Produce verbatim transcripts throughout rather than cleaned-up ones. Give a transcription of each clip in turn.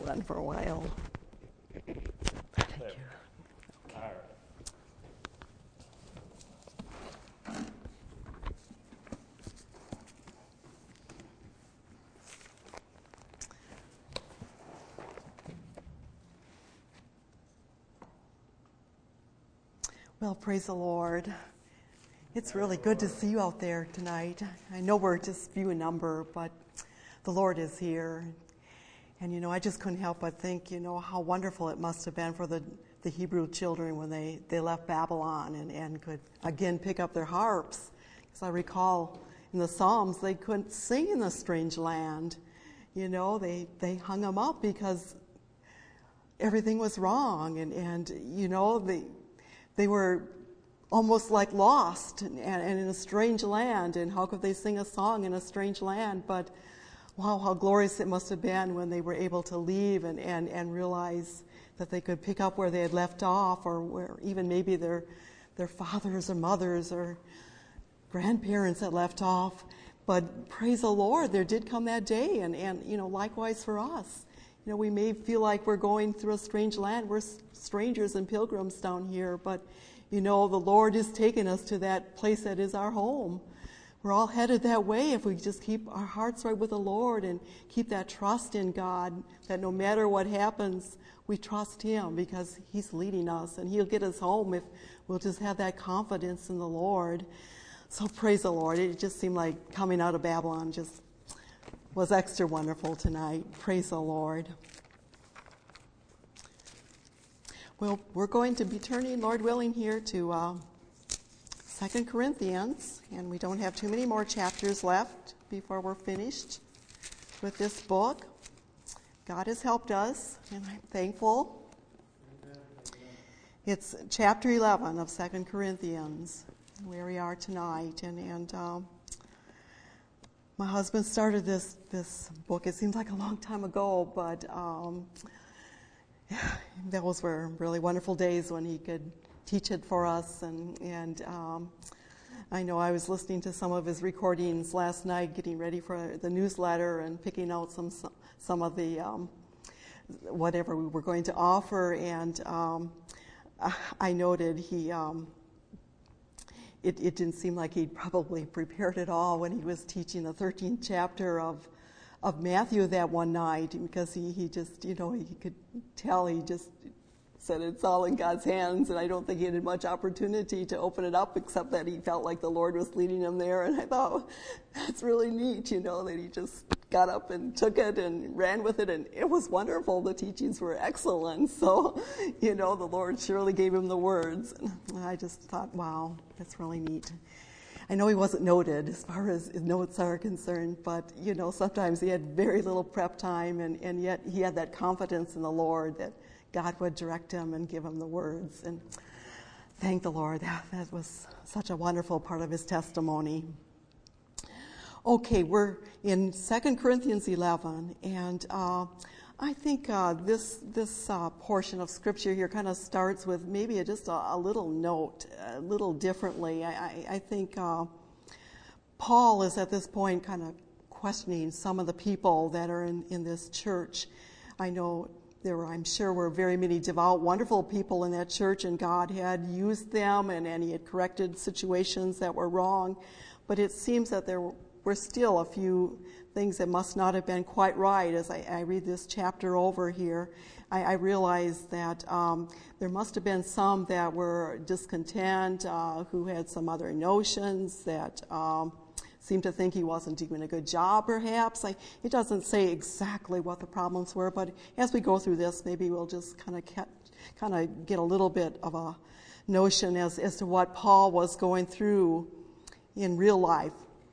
run for a while. Thank you. Okay. All right. Well, praise the Lord. It's really good to see you out there tonight. I know we're just few in number, but the Lord is here. And, you know, I just couldn't help but think, you know, how wonderful it must have been for the, the Hebrew children when they, they left Babylon and, and could, again, pick up their harps. Because I recall in the Psalms, they couldn't sing in the strange land. You know, they, they hung them up because everything was wrong. And, and you know, they... They were almost like lost and, and in a strange land. And how could they sing a song in a strange land? But wow, how glorious it must have been when they were able to leave and, and, and realize that they could pick up where they had left off, or where even maybe their their fathers or mothers or grandparents had left off. But praise the Lord, there did come that day. And, and you know, likewise for us. You know, we may feel like we're going through a strange land. We're strangers and pilgrims down here, but, you know, the Lord is taking us to that place that is our home. We're all headed that way if we just keep our hearts right with the Lord and keep that trust in God, that no matter what happens, we trust Him because He's leading us and He'll get us home if we'll just have that confidence in the Lord. So praise the Lord. It just seemed like coming out of Babylon just was extra wonderful tonight. Praise the Lord. Well, we're going to be turning, Lord willing, here to uh, Second Corinthians, and we don't have too many more chapters left before we're finished with this book. God has helped us, and I'm thankful. It's chapter eleven of Second Corinthians, where we are tonight, and and. Um, My husband started this this book. It seems like a long time ago, but um, those were really wonderful days when he could teach it for us. And and um, I know I was listening to some of his recordings last night, getting ready for the newsletter and picking out some some of the um, whatever we were going to offer. And um, I noted he. Um, It, it didn't seem like he'd probably prepared it all when he was teaching the thirteenth chapter of of Matthew that one night, because he, he just, you know, he could tell he just said it's all in God's hands, and I don't think he had much opportunity to open it up except that he felt like the Lord was leading him there. And I thought, that's really neat, you know, that he just got up and took it and ran with it, and it was wonderful. The teachings were excellent. So, you know, the Lord surely gave him the words. And I just thought, wow, that's really neat. I know he wasn't noted as far as his notes are concerned, but, you know, sometimes he had very little prep time, and, and yet he had that confidence in the Lord that God would direct him and give him the words. And thank the Lord. That, that was such a wonderful part of his testimony. Okay, we're in Second Corinthians eleven, and uh, I think uh, this this uh, portion of Scripture here kind of starts with maybe a, just a, a little note, a little differently. I, I, I think uh, Paul is at this point kind of questioning some of the people that are in, in this church. I know there were, I'm sure, were very many devout, wonderful people in that church, and God had used them, and, and He had corrected situations that were wrong. But it seems that there were We're still a few things that must not have been quite right. As I, I read this chapter over here, I, I realize that um, there must have been some that were discontent, uh, who had some other notions, that um, seemed to think he wasn't doing a good job, perhaps. I, it doesn't say exactly what the problems were, but as we go through this, maybe we'll just kind of kind of get a little bit of a notion as, as to what Paul was going through in real life.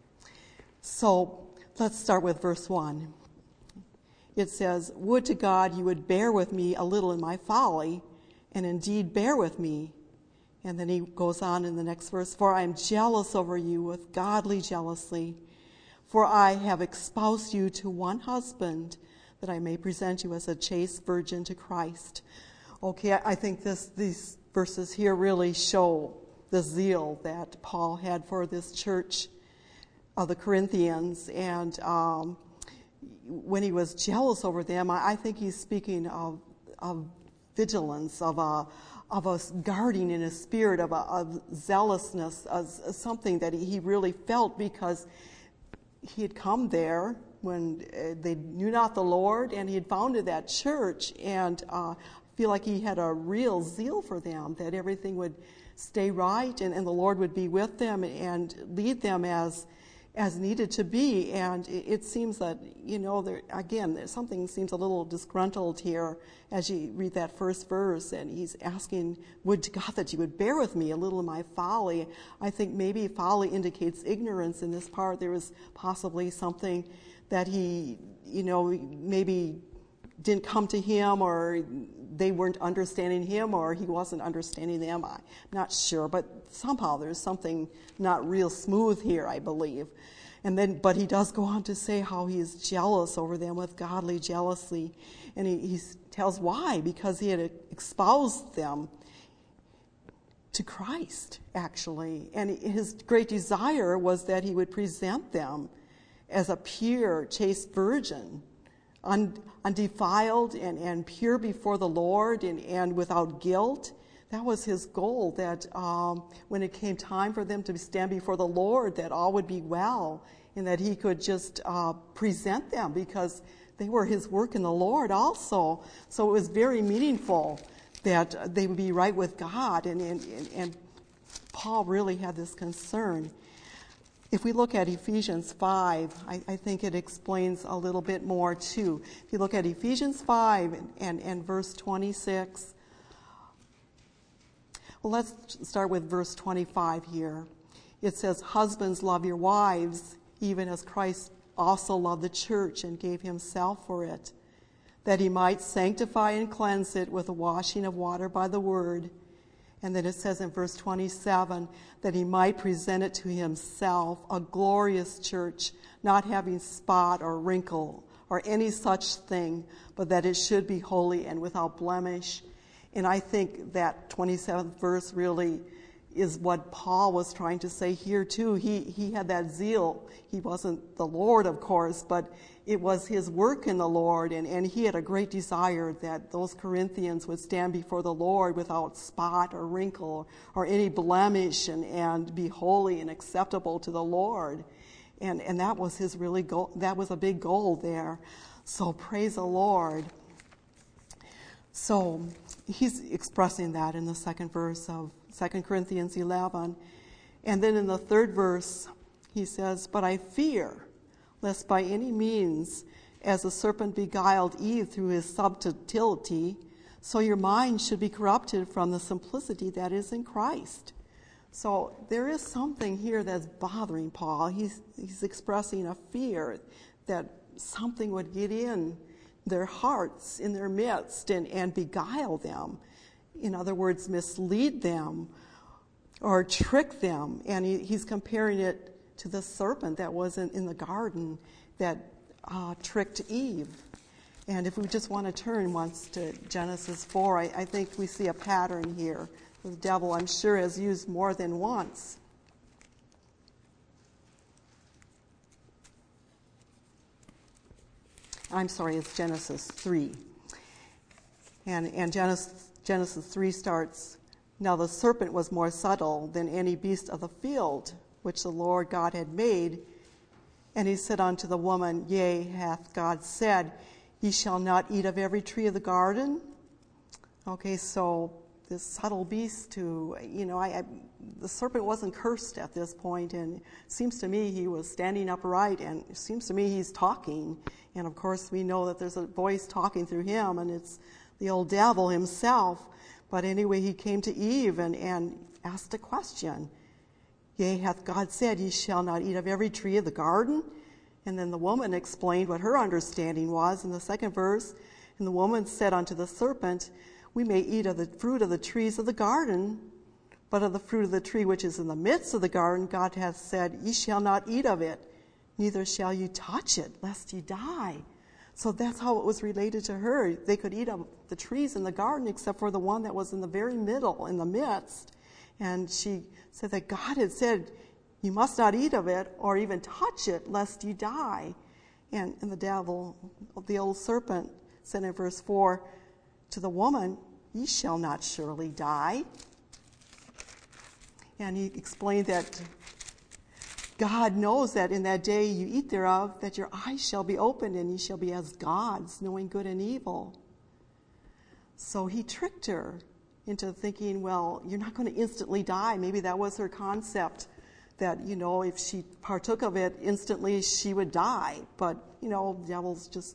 So let's start with verse one. It says, "Would to God you would bear with me a little in my folly, and indeed bear with me." And then he goes on in the next verse, "For I am jealous over you with godly jealousy, for I have espoused you to one husband, that I may present you as a chaste virgin to Christ." Okay, I think this these verses here really show the zeal that Paul had for this church of the Corinthians, and um, when he was jealous over them, I, I think he's speaking of, of vigilance, of a, of a guarding in a spirit, of, a, of zealousness, of something that he really felt because he had come there when they knew not the Lord, and he had founded that church, and uh, I feel like he had a real zeal for them, that everything would stay right, and, and the Lord would be with them and lead them as as needed to be. And it, it seems that, you know, there, again, there's something seems a little disgruntled here as you read that first verse, and he's asking, would to God that you would bear with me a little in my folly. I think maybe folly indicates ignorance in this part. There was possibly something that he, you know, maybe didn't come to him, or they weren't understanding him, or he wasn't understanding them. I'm not sure, but somehow there's something not real smooth here, I believe. And then, but he does go on to say how he is jealous over them with godly jealousy, and he, he tells why, because he had espoused them to Christ, actually, and his great desire was that he would present them as a pure, chaste virgin, undefiled and, and pure before the Lord, and, and without guilt. That was his goal, that um, when it came time for them to stand before the Lord, that all would be well, and that he could just uh, present them, because they were his work in the Lord also. So it was very meaningful that they would be right with God, and, and, and Paul really had this concern. If we look at Ephesians five, I, I think it explains a little bit more too. If you look at Ephesians five and, and, and verse twenty-six, well, let's start with verse twenty-five here. It says, husbands, love your wives, even as Christ also loved the church and gave himself for it, that he might sanctify and cleanse it with the washing of water by the word. And then it says in verse twenty-seven, that he might present it to himself, a glorious church, not having spot or wrinkle or any such thing, but that it should be holy and without blemish. And I think that twenty-seventh verse really is what Paul was trying to say here too. He he had that zeal. He wasn't the Lord, of course, but it was his work in the Lord, and, and he had a great desire that those Corinthians would stand before the Lord without spot or wrinkle or any blemish, and, and be holy and acceptable to the Lord. And and that was his really goal. That was a big goal there. So praise the Lord. So he's expressing that in the second verse of Second Corinthians eleven. And then in the third verse, he says, but I fear, lest by any means, as the serpent beguiled Eve through his subtlety, so your mind should be corrupted from the simplicity that is in Christ. So there is something here that's bothering Paul. He's, he's expressing a fear that something would get in their hearts, in their midst, and, and beguile them. In other words, mislead them or trick them. And he, he's comparing it to the serpent that was in, in the garden that uh, tricked Eve. And if we just want to turn once to Genesis four, I, I think we see a pattern here. The devil, I'm sure, has used more than once. I'm sorry, it's Genesis three. And, and Genesis, Genesis three starts, now the serpent was more subtle than any beast of the field, which the Lord God had made. And he said unto the woman, yea, hath God said, ye shall not eat of every tree of the garden? Okay, so this subtle beast who, you know, I, I, the serpent wasn't cursed at this point, and it seems to me he was standing upright, and it seems to me he's talking. And of course we know that there's a voice talking through him, and it's the old devil himself. But anyway, he came to Eve and, and asked a question. Yea, hath God said, ye shall not eat of every tree of the garden? And then the woman explained what her understanding was in the second verse. And the woman said unto the serpent, we may eat of the fruit of the trees of the garden, but of the fruit of the tree which is in the midst of the garden, God hath said, ye shall not eat of it, neither shall you touch it, lest ye die. So that's how it was related to her. They could eat of the trees in the garden except for the one that was in the very middle, in the midst. And she said that God had said, you must not eat of it or even touch it lest you die. And, and the devil, the old serpent, said in verse four, to the woman, ye shall not surely die. And he explained that God knows that in that day you eat thereof, that your eyes shall be opened, and ye shall be as gods, knowing good and evil. So he tricked her into thinking, well, you're not going to instantly die. Maybe that was her concept, that, you know, if she partook of it, instantly she would die. But, you know, the devil's just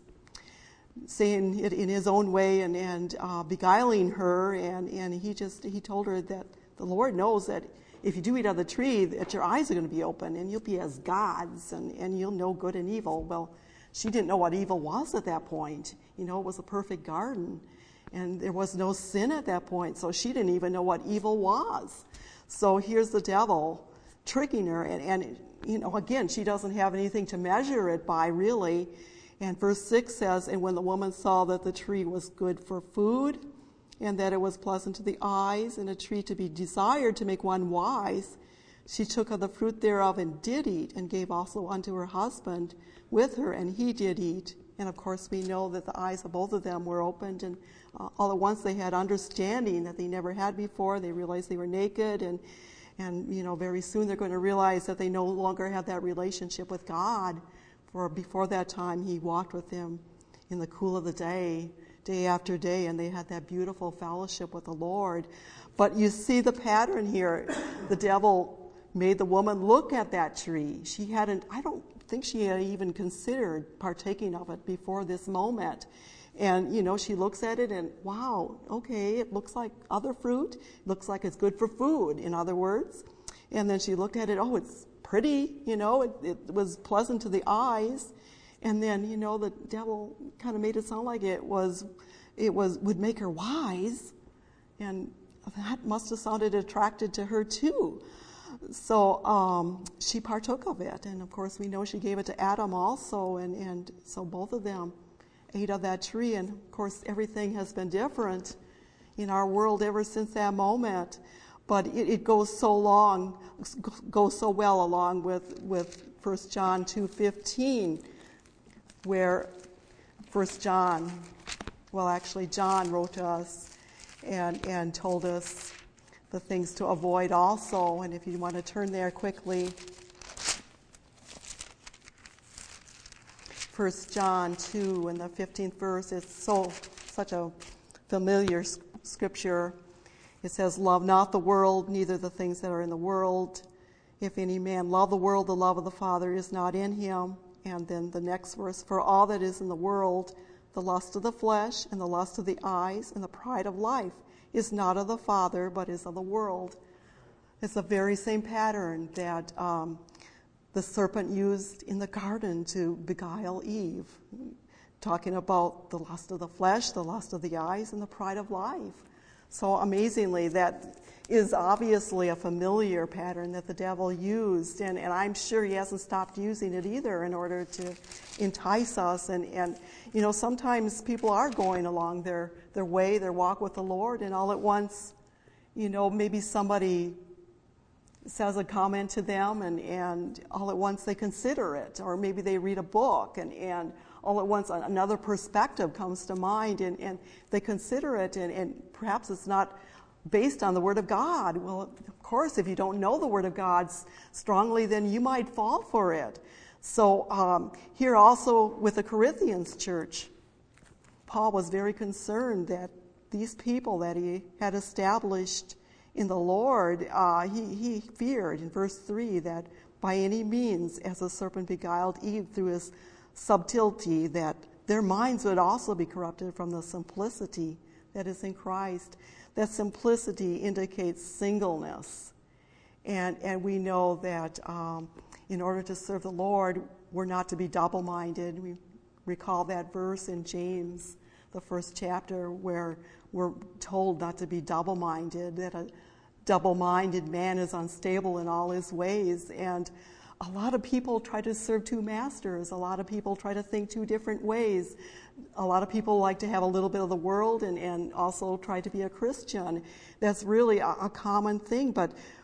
saying it in his own way and, and uh, beguiling her. And, and he just, he told her that the Lord knows that if you do eat of the tree, that your eyes are going to be open and you'll be as gods and, and you'll know good and evil. Well, she didn't know what evil was at that point. You know, it was a perfect garden. And there was no sin at that point, so she didn't even know what evil was. So here's the devil tricking her, and, and you know, again, she doesn't have anything to measure it by, really. And verse six says, and when the woman saw that the tree was good for food, and that it was pleasant to the eyes, and a tree to be desired to make one wise, she took of the fruit thereof and did eat, and gave also unto her husband with her, and he did eat. And of course, we know that the eyes of both of them were opened, and uh, all at once they had understanding that they never had before. They realized they were naked, and, and you know, very soon they're going to realize that they no longer have that relationship with God. For before that time, he walked with them in the cool of the day, day after day, and they had that beautiful fellowship with the Lord. But you see the pattern here. The devil made the woman look at that tree. She hadn't, I don't think she had even considered partaking of it before this moment. And, you know, she looks at it and, wow, okay, it looks like other fruit. It looks like it's good for food, in other words. And then she looked at it, oh, it's pretty, you know, it, it was pleasant to the eyes. And then, you know, the devil kind of made it sound like it was, it was, would make her wise. And that must have sounded attractive to her too. So um, she partook of it, and of course we know she gave it to Adam also, and, and so both of them ate of that tree, and of course everything has been different in our world ever since that moment, but it, it goes so long, goes so well along with, with First John two fifteen, where First John, well actually John wrote to us and, and told us the things to avoid also. And if you want to turn there quickly, First John two and the fifteenth verse is so such a familiar scripture. It says, love not the world, neither the things that are in the world. If any man love the world, the love of the Father is not in him. And then the next verse, for all that is in the world, the lust of the flesh and the lust of the eyes and the pride of life, is not of the Father, but is of the world. It's the very same pattern that um, the serpent used in the garden to beguile Eve, talking about the lust of the flesh, the lust of the eyes, and the pride of life. So amazingly, that is obviously a familiar pattern that the devil used, and, and I'm sure he hasn't stopped using it either in order to entice us. And, and you know, sometimes people are going along their, their way, their walk with the Lord, and all at once, you know, maybe somebody says a comment to them, and, and all at once they consider it, or maybe they read a book, and, and all at once another perspective comes to mind, and, and they consider it, and, and perhaps it's not based on the Word of God. Well, of course, if you don't know the Word of God strongly, then you might fall for it. So um, here also with the Corinthians church, Paul was very concerned that these people that he had established in the Lord, uh, he, he feared in verse three that by any means, as the serpent beguiled Eve through his subtlety, that their minds would also be corrupted from the simplicity that is in Christ. That simplicity indicates singleness. And, and we know that um, in order to serve the Lord, we're not to be double-minded. We recall that verse in James, the first chapter, where we're told not to be double-minded, that a double-minded man is unstable in all his ways. And a lot of people try to serve two masters. A lot of people try to think two different ways. A lot of people like to have a little bit of the world and, and also try to be a Christian. That's really a, a common thing, but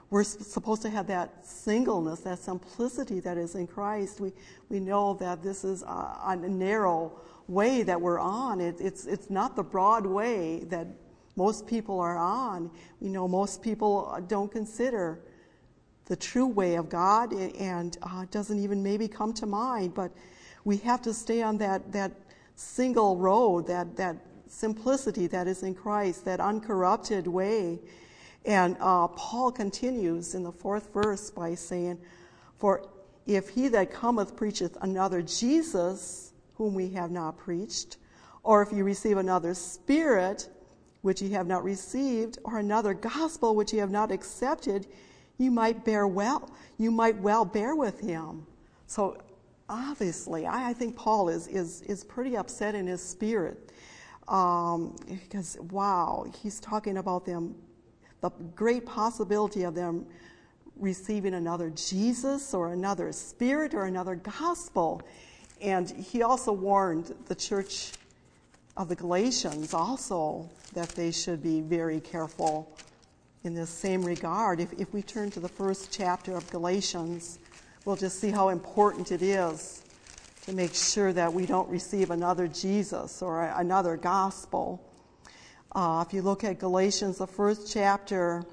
we're supposed to have that singleness, that simplicity that is in Christ. We we know that this is a, a narrow way that we're on. It, it's it's not the broad way that most people are on. You know, most people don't consider the true way of God, and uh, doesn't even maybe come to mind. But we have to stay on that that single road, that that simplicity that is in Christ, that uncorrupted way. And uh, Paul continues in the fourth verse by saying, "For if he that cometh preacheth another Jesus, whom we have not preached, or if you receive another spirit, which ye have not received, or another gospel which ye have not accepted, you might bear well, you might well bear with him." So obviously, I, I think Paul is, is, is pretty upset in his spirit. Um, because, wow, he's talking about them, the great possibility of them receiving another Jesus or another spirit or another gospel. And he also warned the church of the Galatians also that they should be very careful in this same regard. If, if we turn to the first chapter of Galatians, we'll just see how important it is to make sure that we don't receive another Jesus or another gospel. Uh, if you look at Galatians, the first chapter,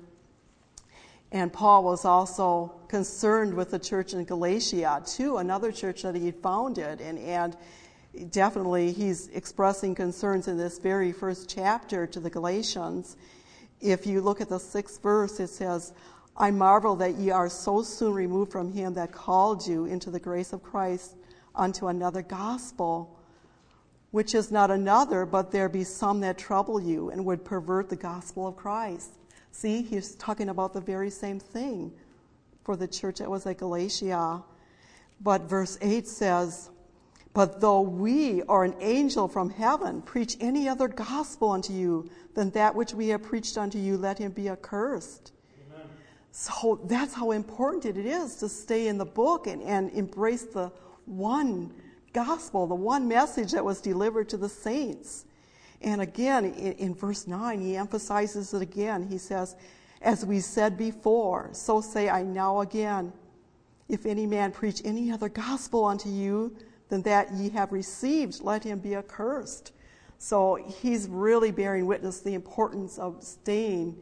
and Paul was also concerned with the church in Galatia, too, another church that he had founded, and, and definitely he's expressing concerns in this very first chapter to the Galatians. If you look at the sixth verse, it says, "I marvel that ye are so soon removed from him that called you into the grace of Christ unto another gospel, which is not another, but there be some that trouble you and would pervert the gospel of Christ." See, he's talking about the very same thing for the church that was at Galatia. But verse eight says, "But though we or an angel from heaven preach any other gospel unto you than that which we have preached unto you, let him be accursed." Amen. So that's how important it is to stay in the book and, and embrace the one gospel, the one message that was delivered to the saints. And again, in, in verse nine, he emphasizes it again. He says, "As we said before, so say I now again, if any man preach any other gospel unto you than that ye have received, let him be accursed." So he's really bearing witness to the importance of staying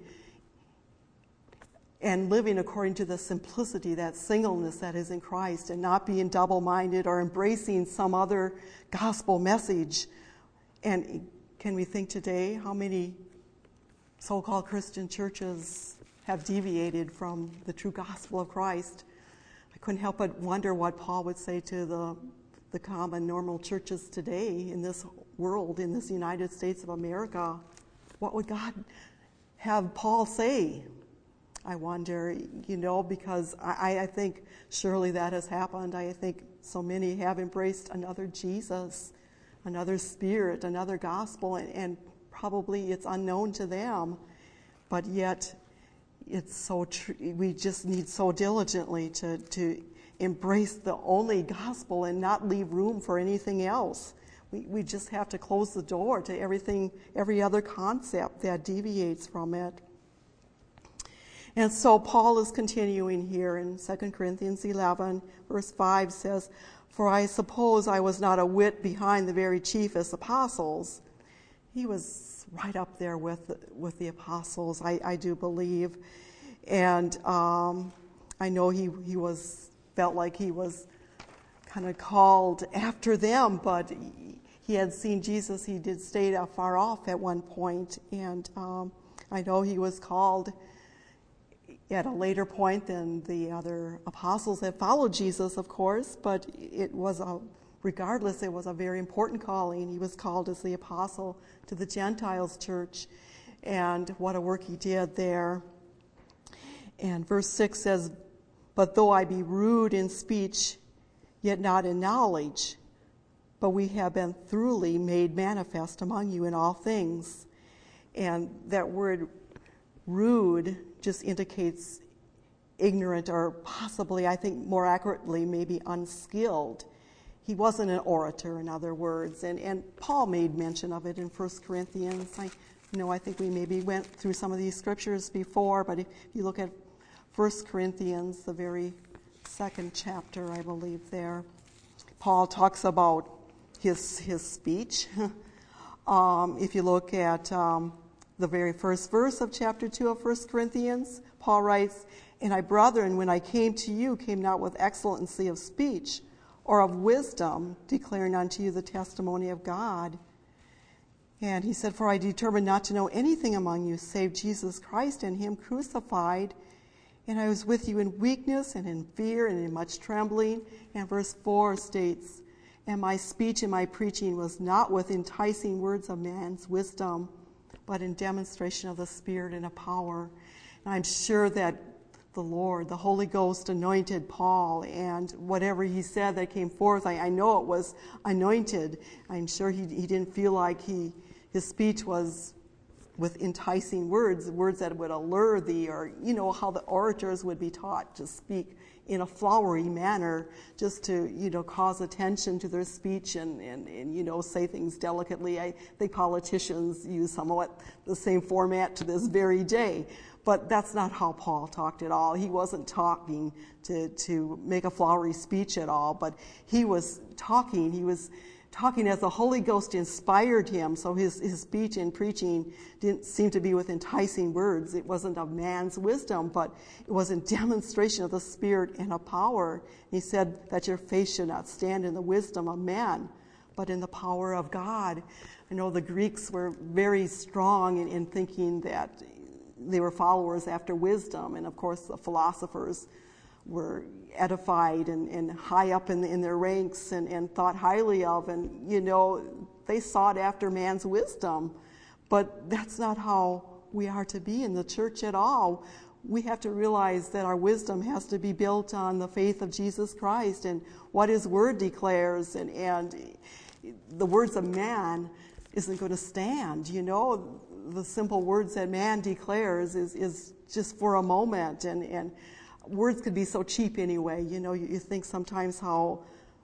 and living according to the simplicity, that singleness that is in Christ, and not being double-minded or embracing some other gospel message. And can we think today how many so-called Christian churches have deviated from the true gospel of Christ? I couldn't help but wonder what Paul would say to the the common normal churches today in this world, in this United States of America. What would God have Paul say? I wonder, you know, because I, I think surely that has happened. I think so many have embraced another Jesus, another spirit, another gospel, and, and probably it's unknown to them, but yet it's so tr- we just need so diligently to to embrace the only gospel and not leave room for anything else. We we just have to close the door to everything, every other concept that deviates from it. And so Paul is continuing here in Second Corinthians eleven, verse five says, "For I suppose I was not a whit behind the very chiefest apostles." He was right up there with the, with the apostles, I, I do believe. And um, I know he, he was felt like he was kind of called after them, but he had seen Jesus. He did stay far off at one point, and um, I know he was called at a later point than the other apostles that followed Jesus, of course, but it was a, regardless, it was a very important calling. He was called as the apostle to the Gentiles church, and what a work he did there. And verse six says, "But though I be rude in speech, yet not in knowledge, but we have been thoroughly made manifest among you in all things." And that word rude just indicates ignorant, or possibly, I think more accurately, maybe unskilled. He wasn't an orator, in other words, and, and Paul made mention of it in First Corinthians. I you know, I think we maybe went through some of these scriptures before, but if you look at First Corinthians, the very second chapter, I believe there. Paul talks about his his speech. um, if you look at um, the very first verse of chapter two of First Corinthians, Paul writes, "And I, brethren, when I came to you, came not with excellency of speech or of wisdom, declaring unto you the testimony of God." And he said, "For I determined not to know anything among you save Jesus Christ and him crucified. And I was with you in weakness and in fear and in much trembling." And verse four states, "And my speech and my preaching was not with enticing words of man's wisdom, but in demonstration of the Spirit and of power." And I'm sure that the Lord, the Holy Ghost, anointed Paul, and whatever he said that came forth, I, I know it was anointed. I'm sure he, he didn't feel like he his speech was with enticing words, words that would allure thee, or, you know, how the orators would be taught to speak in a flowery manner, just to, you know, cause attention to their speech and, and, and you know, say things delicately. I think politicians use somewhat the same format to this very day. But that's not how Paul talked at all. He wasn't talking to, to make a flowery speech at all, but he was talking, he was talking as the Holy Ghost inspired him. So his, his speech and preaching didn't seem to be with enticing words. It wasn't of man's wisdom, but it was in demonstration of the Spirit and of power. He said that your faith should not stand in the wisdom of man, but in the power of God. I know the Greeks were very strong in, in thinking that they were followers after wisdom, and of course the philosophers were edified and, and high up in, the, in their ranks and, and thought highly of, and you know, they sought after man's wisdom. But that's not how we are to be in the church at all. We have to realize that our wisdom has to be built on the faith of Jesus Christ and what his word declares, and, and the words of man isn't going to stand. You know, the simple words that man declares is, is just for a moment, and, and words could be so cheap anyway. You know, you, you think sometimes how,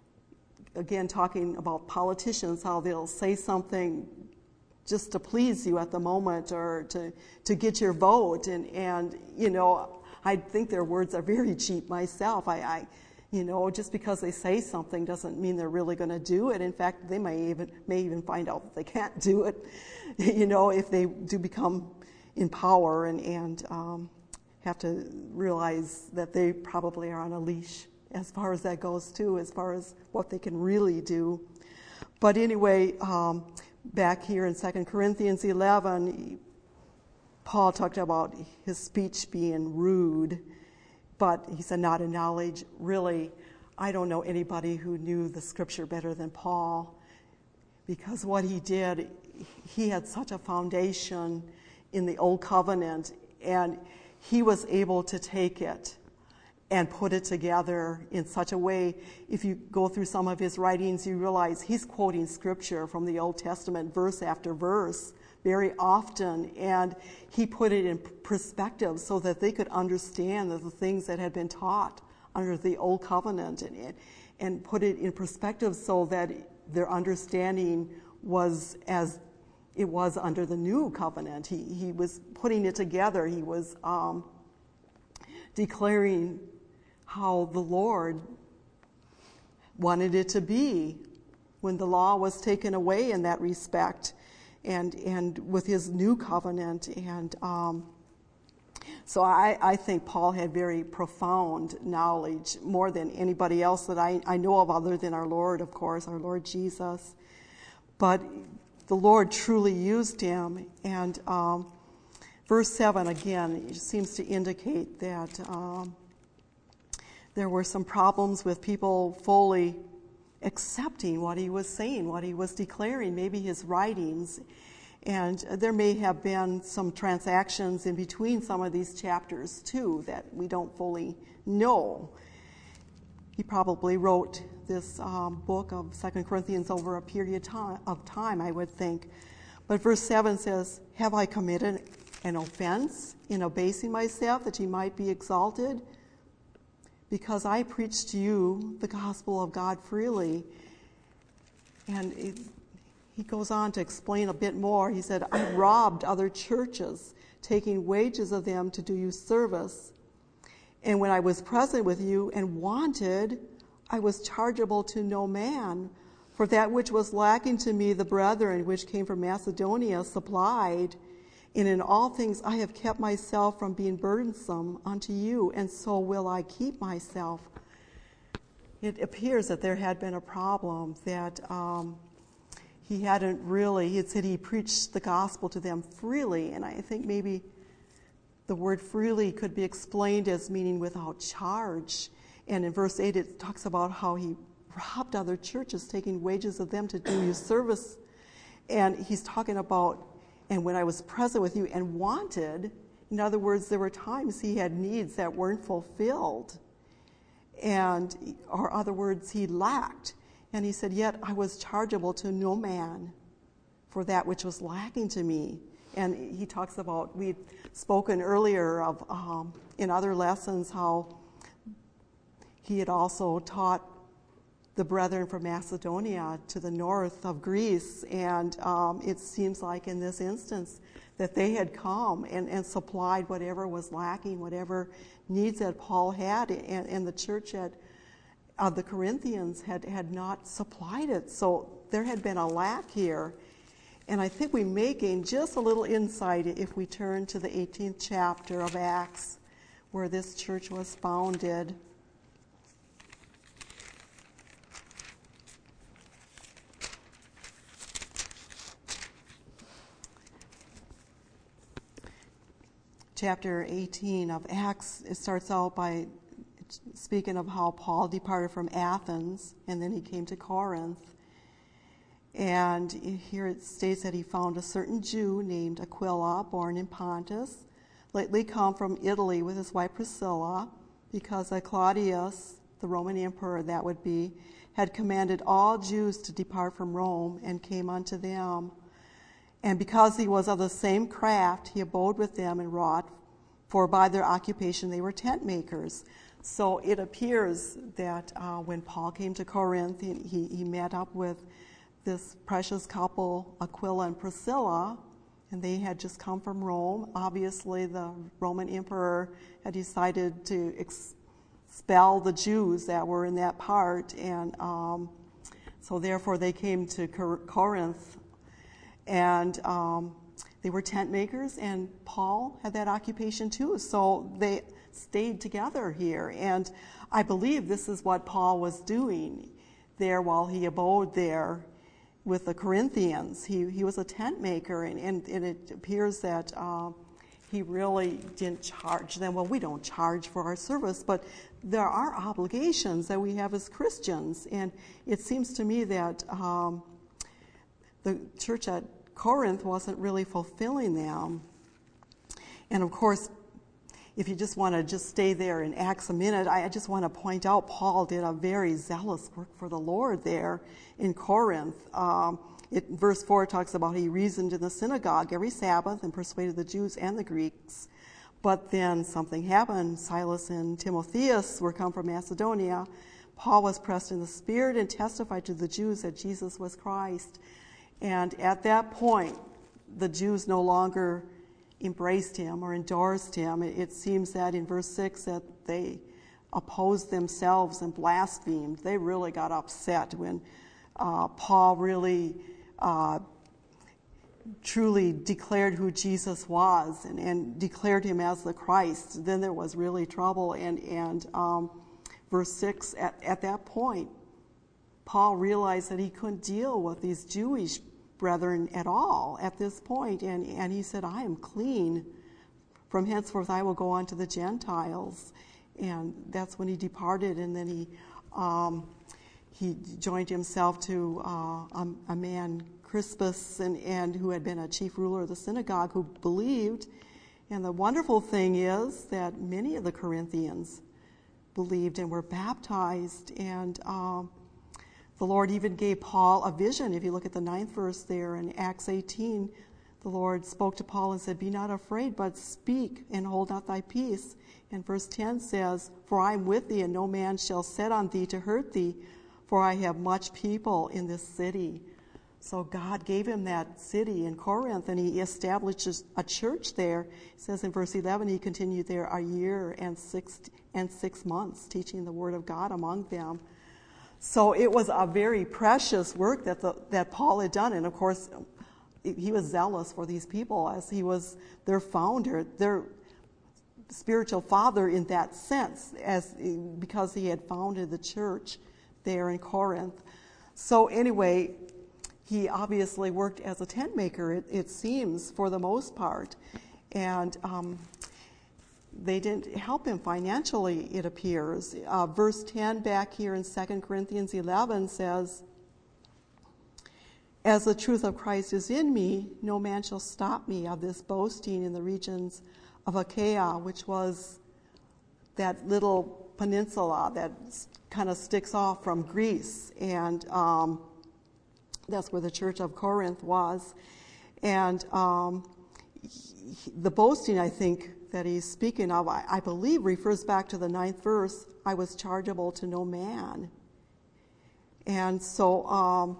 again, talking about politicians, how they'll say something just to please you at the moment or to, to get your vote. And, and, you know, I think their words are very cheap myself. I, I you know, just because they say something doesn't mean they're really going to do it. In fact, they may even, may even find out that they can't do it, you know, if they do become in power and, and, um, have to realize that they probably are on a leash as far as that goes too, as far as what they can really do. But anyway, um, back here in Second Corinthians eleven, Paul talked about his speech being rude, but he said not in knowledge. Really, I don't know anybody who knew the scripture better than Paul, because what he did, he had such a foundation in the Old Covenant, and he was able to take it and put it together in such a way. If you go through some of his writings, you realize he's quoting scripture from the Old Testament verse after verse very often, and he put it in perspective so that they could understand the things that had been taught under the Old Covenant, and, and put it in perspective so that their understanding was as it was under the New Covenant. He, he was putting it together. He was um, declaring how the Lord wanted it to be when the law was taken away in that respect, and and with his new covenant. And um, so I, I think Paul had very profound knowledge, more than anybody else that I, I know of other than our Lord, of course, our Lord Jesus. But the Lord truly used him. And um, verse seven, again, seems to indicate that um, there were some problems with people fully accepting what he was saying, what he was declaring, maybe his writings. And there may have been some transactions in between some of these chapters, too, that we don't fully know. He probably wrote this um, book of Second Corinthians over a period of time, I would think. But verse seven says, "Have I committed an offense in abasing myself that ye might be exalted? Because I preached to you the gospel of God freely." And it, he goes on to explain a bit more. He said, "I robbed other churches, taking wages of them to do you service. And when I was present with you and wanted, I was chargeable to no man. For that which was lacking to me, the brethren which came from Macedonia supplied. And in all things I have kept myself from being burdensome unto you, and so will I keep myself. It appears that there had been a problem, that um, he hadn't really, he had said he preached the gospel to them freely, and I think maybe the word freely could be explained as meaning without charge. And in verse eight it talks about how he robbed other churches, taking wages of them to do you service. And he's talking about, and when I was present with you and wanted, in other words, there were times he had needs that weren't fulfilled. And, or other words, he lacked. And he said, yet I was chargeable to no man for that which was lacking to me. And he talks about, we'd spoken earlier of, um, in other lessons, how he had also taught the brethren from Macedonia to the north of Greece. And um, it seems like in this instance that they had come and, and supplied whatever was lacking, whatever needs that Paul had, and, and the church at, of the Corinthians had, had not supplied it. So there had been a lack here. And I think we may gain just a little insight if we turn to the eighteenth chapter of Acts, where this church was founded. Chapter eighteen of Acts, it starts out by speaking of how Paul departed from Athens, and then he came to Corinth. And here it states that he found a certain Jew named Aquila, born in Pontus, lately come from Italy with his wife Priscilla, because Claudius, the Roman emperor that would be, had commanded all Jews to depart from Rome, and came unto them. And because he was of the same craft, he abode with them and wrought, for by their occupation they were tent makers. So it appears that uh, when Paul came to Corinth, he, he, he met up with this precious couple, Aquila and Priscilla, and they had just come from Rome. Obviously, the Roman emperor had decided to expel the Jews that were in that part, and um, so therefore they came to Cor- Corinth. And um, they were tent makers, and Paul had that occupation too. So they stayed together here. And I believe this is what Paul was doing there while he abode there with the Corinthians. He he was a tent maker, and, and, and it appears that uh, he really didn't charge them. Well, we don't charge for our service, but there are obligations that we have as Christians. And it seems to me that Um, the church at Corinth wasn't really fulfilling them. And of course, if you just want to just stay there in Acts a minute, I just want to point out Paul did a very zealous work for the Lord there in Corinth. Um, it, verse four talks about he reasoned in the synagogue every Sabbath and persuaded the Jews and the Greeks. But then something happened. Silas and Timotheus were come from Macedonia. Paul was pressed in the spirit and testified to the Jews that Jesus was Christ. And at that point, the Jews no longer embraced him or endorsed him. It, it seems that in verse six that they opposed themselves and blasphemed. They really got upset when uh, Paul really uh, truly declared who Jesus was and, and declared him as the Christ. Then there was really trouble. And, and um, verse six, at, at that point, Paul realized that he couldn't deal with these Jewish brethren at all at this point, and, and he said, I am clean. From henceforth I will go on to the Gentiles. And that's when he departed, and then he um, he joined himself to uh, a, a man, Crispus, and, and who had been a chief ruler of the synagogue, who believed. And the wonderful thing is that many of the Corinthians believed and were baptized, and um, the Lord even gave Paul a vision. If you look at the ninth verse there in Acts eighteen, the Lord spoke to Paul and said, be not afraid, but speak and hold not thy peace. And verse ten says, for I am with thee, and no man shall set on thee to hurt thee, for I have much people in this city. So God gave him that city in Corinth, and he established a church there. It says in verse eleven, he continued there a year and six and six months, teaching the word of God among them. So it was a very precious work that the, that Paul had done, and of course, he was zealous for these people as he was their founder, their spiritual father in that sense, as because he had founded the church there in Corinth. So anyway, he obviously worked as a tent maker, it, it seems, for the most part. And um, they didn't help him financially, it appears. Uh, verse ten back here in Second Corinthians eleven says, "As the truth of Christ is in me, no man shall stop me of this boasting in the regions of Achaia," which was that little peninsula that kind of sticks off from Greece. And um, that's where the church of Corinth was. And um, he, the boasting, I think, that he's speaking of, I, I believe refers back to the ninth verse, "I was chargeable to no man." And so um,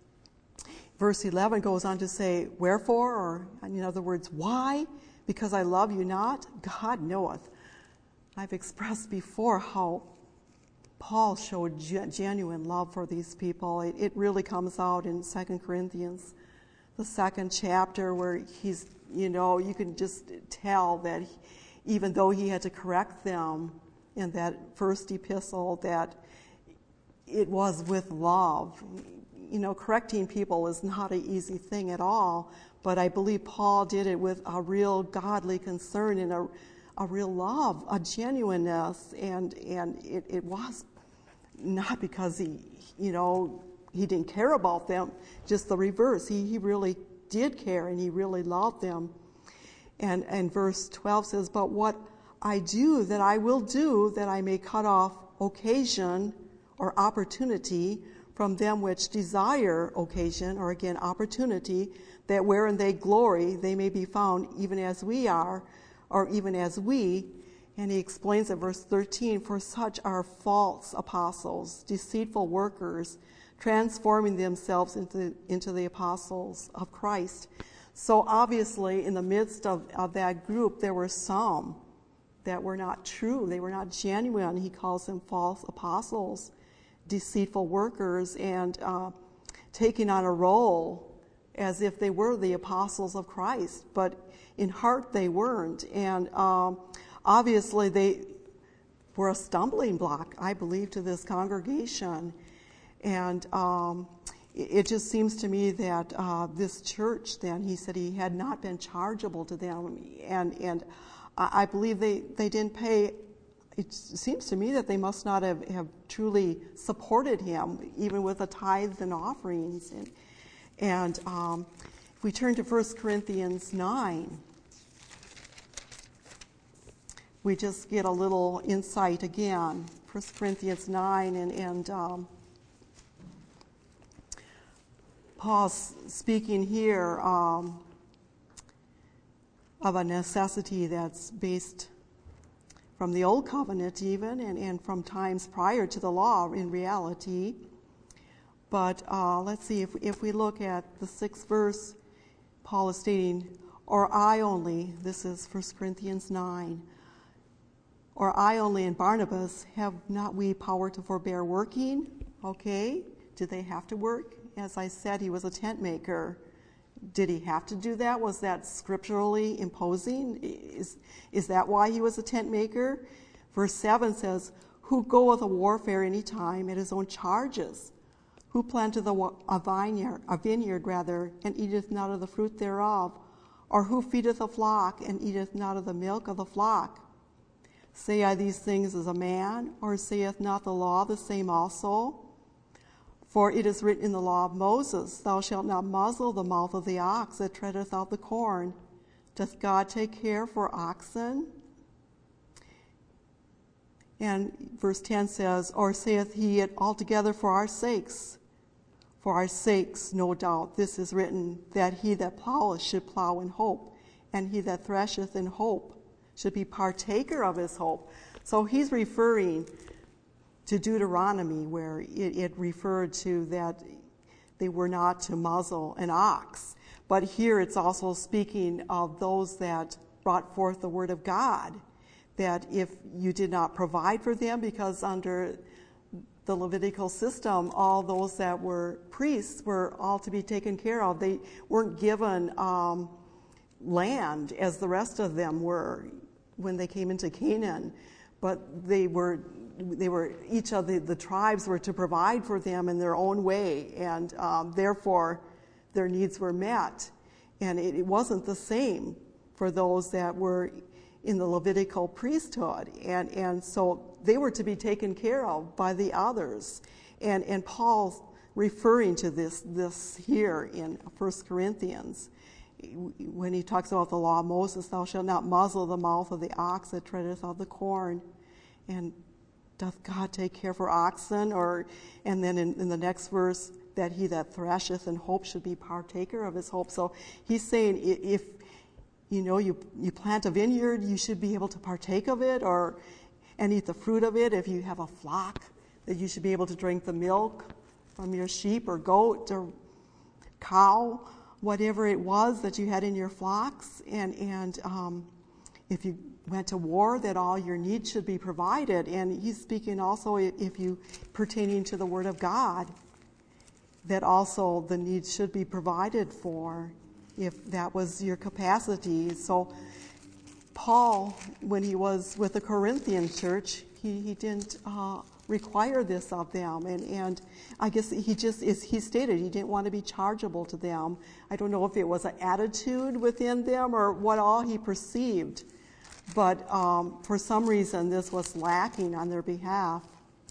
verse eleven goes on to say, "Wherefore," or in other words, why? "Because I love you not? God knoweth." I've expressed before how Paul showed genuine love for these people. It, it really comes out in Second Corinthians, the second chapter, where he's, you know, you can just tell that he, even though he had to correct them in that first epistle, that it was with love. You know, correcting people is not an easy thing at all, but I believe Paul did it with a real godly concern and a, a real love, a genuineness, and and it, it was not because he, you know, he didn't care about them, just the reverse. He he really did care, and he really loved them. And and verse twelve says, "But what I do, that I will do, that I may cut off occasion or opportunity from them which desire occasion," or again, opportunity, "that wherein they glory, they may be found even as we are, or even as we." And he explains in verse thirteen, "For such are false apostles, deceitful workers, transforming themselves into, into the apostles of Christ." So obviously, in the midst of, of that group, there were some that were not true. They were not genuine. He calls them false apostles, deceitful workers, and uh, taking on a role as if they were the apostles of Christ, but in heart they weren't. And um, obviously they were a stumbling block, I believe, to this congregation. And um, it, it just seems to me that uh, this church, then, he said he had not been chargeable to them, and and I, I believe they, they didn't pay. It seems to me that they must not have, have truly supported him, even with the tithes and offerings. And, and um, if we turn to First Corinthians nine, we just get a little insight again. First Corinthians nine, and, and um, Paul's speaking here um, of a necessity that's based from the Old Covenant even, and, and from times prior to the law in reality. But uh, let's see, if, if we look at the sixth verse, Paul is stating, "Or I only," this is First Corinthians nine, "or I only and Barnabas, have not we power to forbear working?" Okay, did they have to work? As I said, he was a tent maker. Did he have to do that? Was that scripturally imposing? Is, is that why he was a tent maker? Verse seven says, "Who goeth a warfare any time at his own charges? Who planteth a, a vineyard, a vineyard rather, and eateth not of the fruit thereof? Or who feedeth a flock, and eateth not of the milk of the flock? Say I these things as a man, or saith not the law the same also? For it is written in the law of Moses, Thou shalt not muzzle the mouth of the ox that treadeth out the corn. Doth God take care for oxen?" And verse ten says, "Or saith he it altogether for our sakes? For our sakes, no doubt, this is written, that he that ploweth should plow in hope, and he that thresheth in hope should be partaker of his hope." So he's referring to Deuteronomy, where it, it referred to that they were not to muzzle an ox. But here it's also speaking of those that brought forth the word of God, that if you did not provide for them, because under the Levitical system, all those that were priests were all to be taken care of. They weren't given um, land as the rest of them were when they came into Canaan, but they were they were each of the, the tribes were to provide for them in their own way, and um, therefore their needs were met. And it, it wasn't the same for those that were in the Levitical priesthood, and and so they were to be taken care of by the others. And and Paul's referring to this this here in First Corinthians when he talks about the law of Moses, thou shalt not muzzle the mouth of the ox that treadeth of the corn. And doth God take care for oxen? Or and then in, in the next verse, that he that thrasheth in hope should be partaker of his hope. So he's saying if you know you you plant a vineyard, you should be able to partake of it or and eat the fruit of it. If you have a flock, that you should be able to drink the milk from your sheep or goat or cow, whatever it was that you had in your flocks. And and um, if you went to war, that all your needs should be provided. And he's speaking also, if you pertaining to the word of God, that also the needs should be provided for, if that was your capacity. So Paul, when he was with the Corinthian church, he, he didn't uh, require this of them. And, and I guess he just, is he stated he didn't want to be chargeable to them. I don't know if it was an attitude within them or what all he perceived. But um, for some reason, this was lacking on their behalf.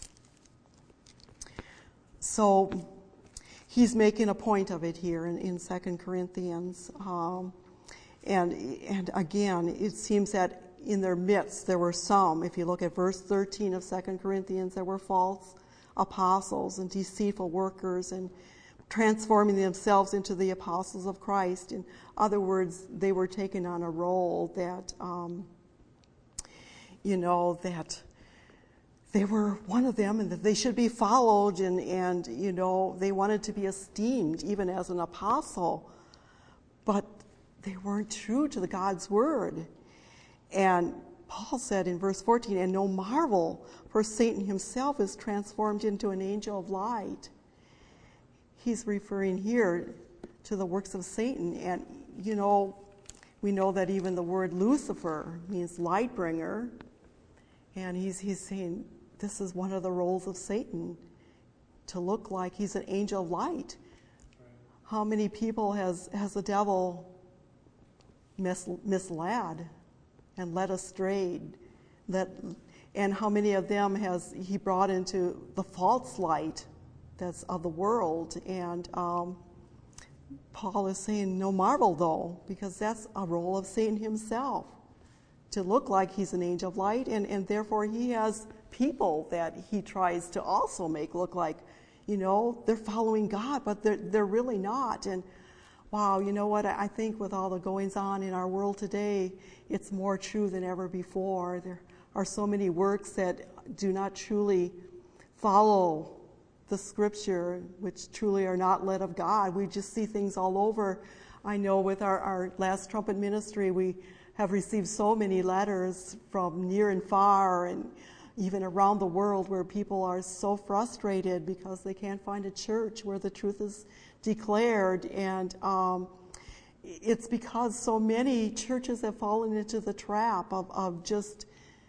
So he's making a point of it here in, in Second Corinthians. Um, and, and again, it seems that in their midst there were some, if you look at verse thirteen of Second Corinthians, there were false apostles and deceitful workers and transforming themselves into the apostles of Christ. In other words, they were taking on a role that, um, you know, that they were one of them and that they should be followed, and, and, you know, they wanted to be esteemed even as an apostle, but they weren't true to the God's word. And Paul said in verse fourteen, and no marvel, for Satan himself is transformed into an angel of light. He's referring here to the works of Satan. And, you know, we know that even the word Lucifer means light bringer. And he's he's saying this is one of the roles of Satan, to look like he's an angel of light. How many people has, has the devil mis, misled and led astray? That, and how many of them has he brought into the false light that's of the world? And um, Paul is saying, no marvel though, because that's a role of Satan himself, to look like he's an angel of light, and, and therefore he has people that he tries to also make look like, you know, they're following God, but they're, they're really not. And wow, you know what, I think with all the goings on in our world today, it's more true than ever before. There are so many works that do not truly follow the scripture, which truly are not led of God. We just see things all over. I know with our, our last trumpet ministry, we have received so many letters from near and far and even around the world where people are so frustrated because they can't find a church where the truth is declared. And um, it's because so many churches have fallen into the trap of, of just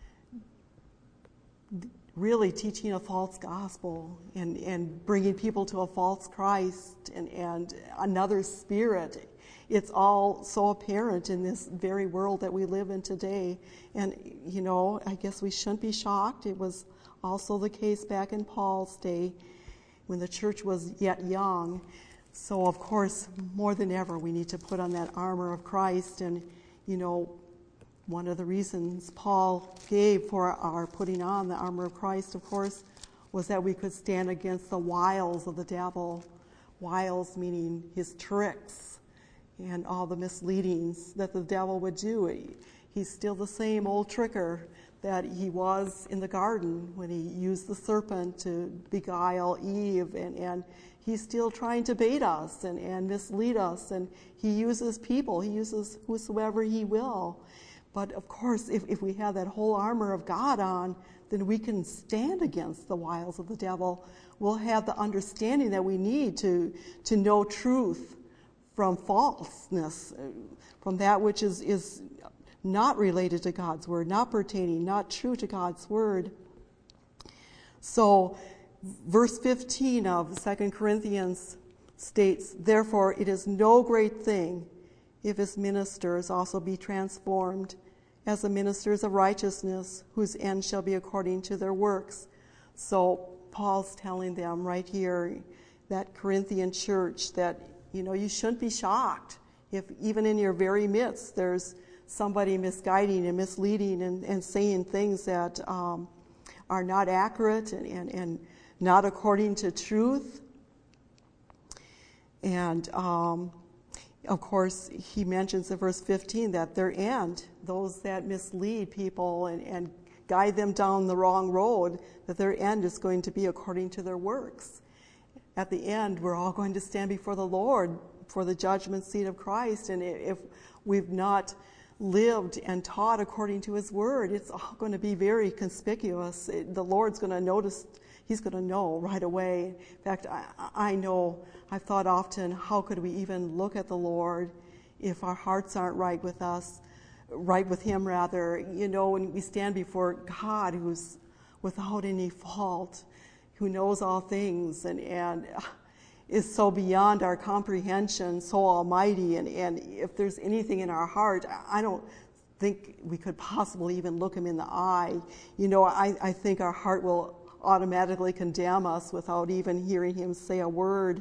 really teaching a false gospel and, and bringing people to a false Christ and, and another spirit. It's all so apparent in this very world that we live in today. And, you know, I guess we shouldn't be shocked. It was also the case back in Paul's day when the church was yet young. So, of course, more than ever, we need to put on that armor of Christ. And, you know, one of the reasons Paul gave for our putting on the armor of Christ, of course, was that we could stand against the wiles of the devil. Wiles meaning his tricks and all the misleadings that the devil would do. He's still the same old tricker that he was in the garden when he used the serpent to beguile Eve, and, and he's still trying to bait us and, and mislead us, and he uses people, he uses whosoever he will. But of course, if, if we have that whole armor of God on, then we can stand against the wiles of the devil. We'll have the understanding that we need to, to know truth from falseness, from that which is, is not related to God's word, not pertaining, not true to God's word. So, verse fifteen of Second Corinthians states, "Therefore it is no great thing if his ministers also be transformed as the ministers of righteousness, whose end shall be according to their works." So Paul's telling them right here, that Corinthian church, that, you know, you shouldn't be shocked if even in your very midst there's somebody misguiding and misleading and, and saying things that um, are not accurate and, and, and not according to truth. And um, of course, he mentions in verse fifteen that their end, those that mislead people and, and guide them down the wrong road, that their end is going to be according to their works. At the end, we're all going to stand before the Lord for the judgment seat of Christ. And if we've not lived and taught according to his word, it's all going to be very conspicuous. It, the Lord's going to notice, he's going to know right away. In fact, I, I know, I've thought often, how could we even look at the Lord if our hearts aren't right with us, right with him rather? You know, when we stand before God who's without any fault, who knows all things and, and is so beyond our comprehension, so almighty, and, and if there's anything in our heart, I don't think we could possibly even look him in the eye. You know, I, I think our heart will automatically condemn us without even hearing him say a word.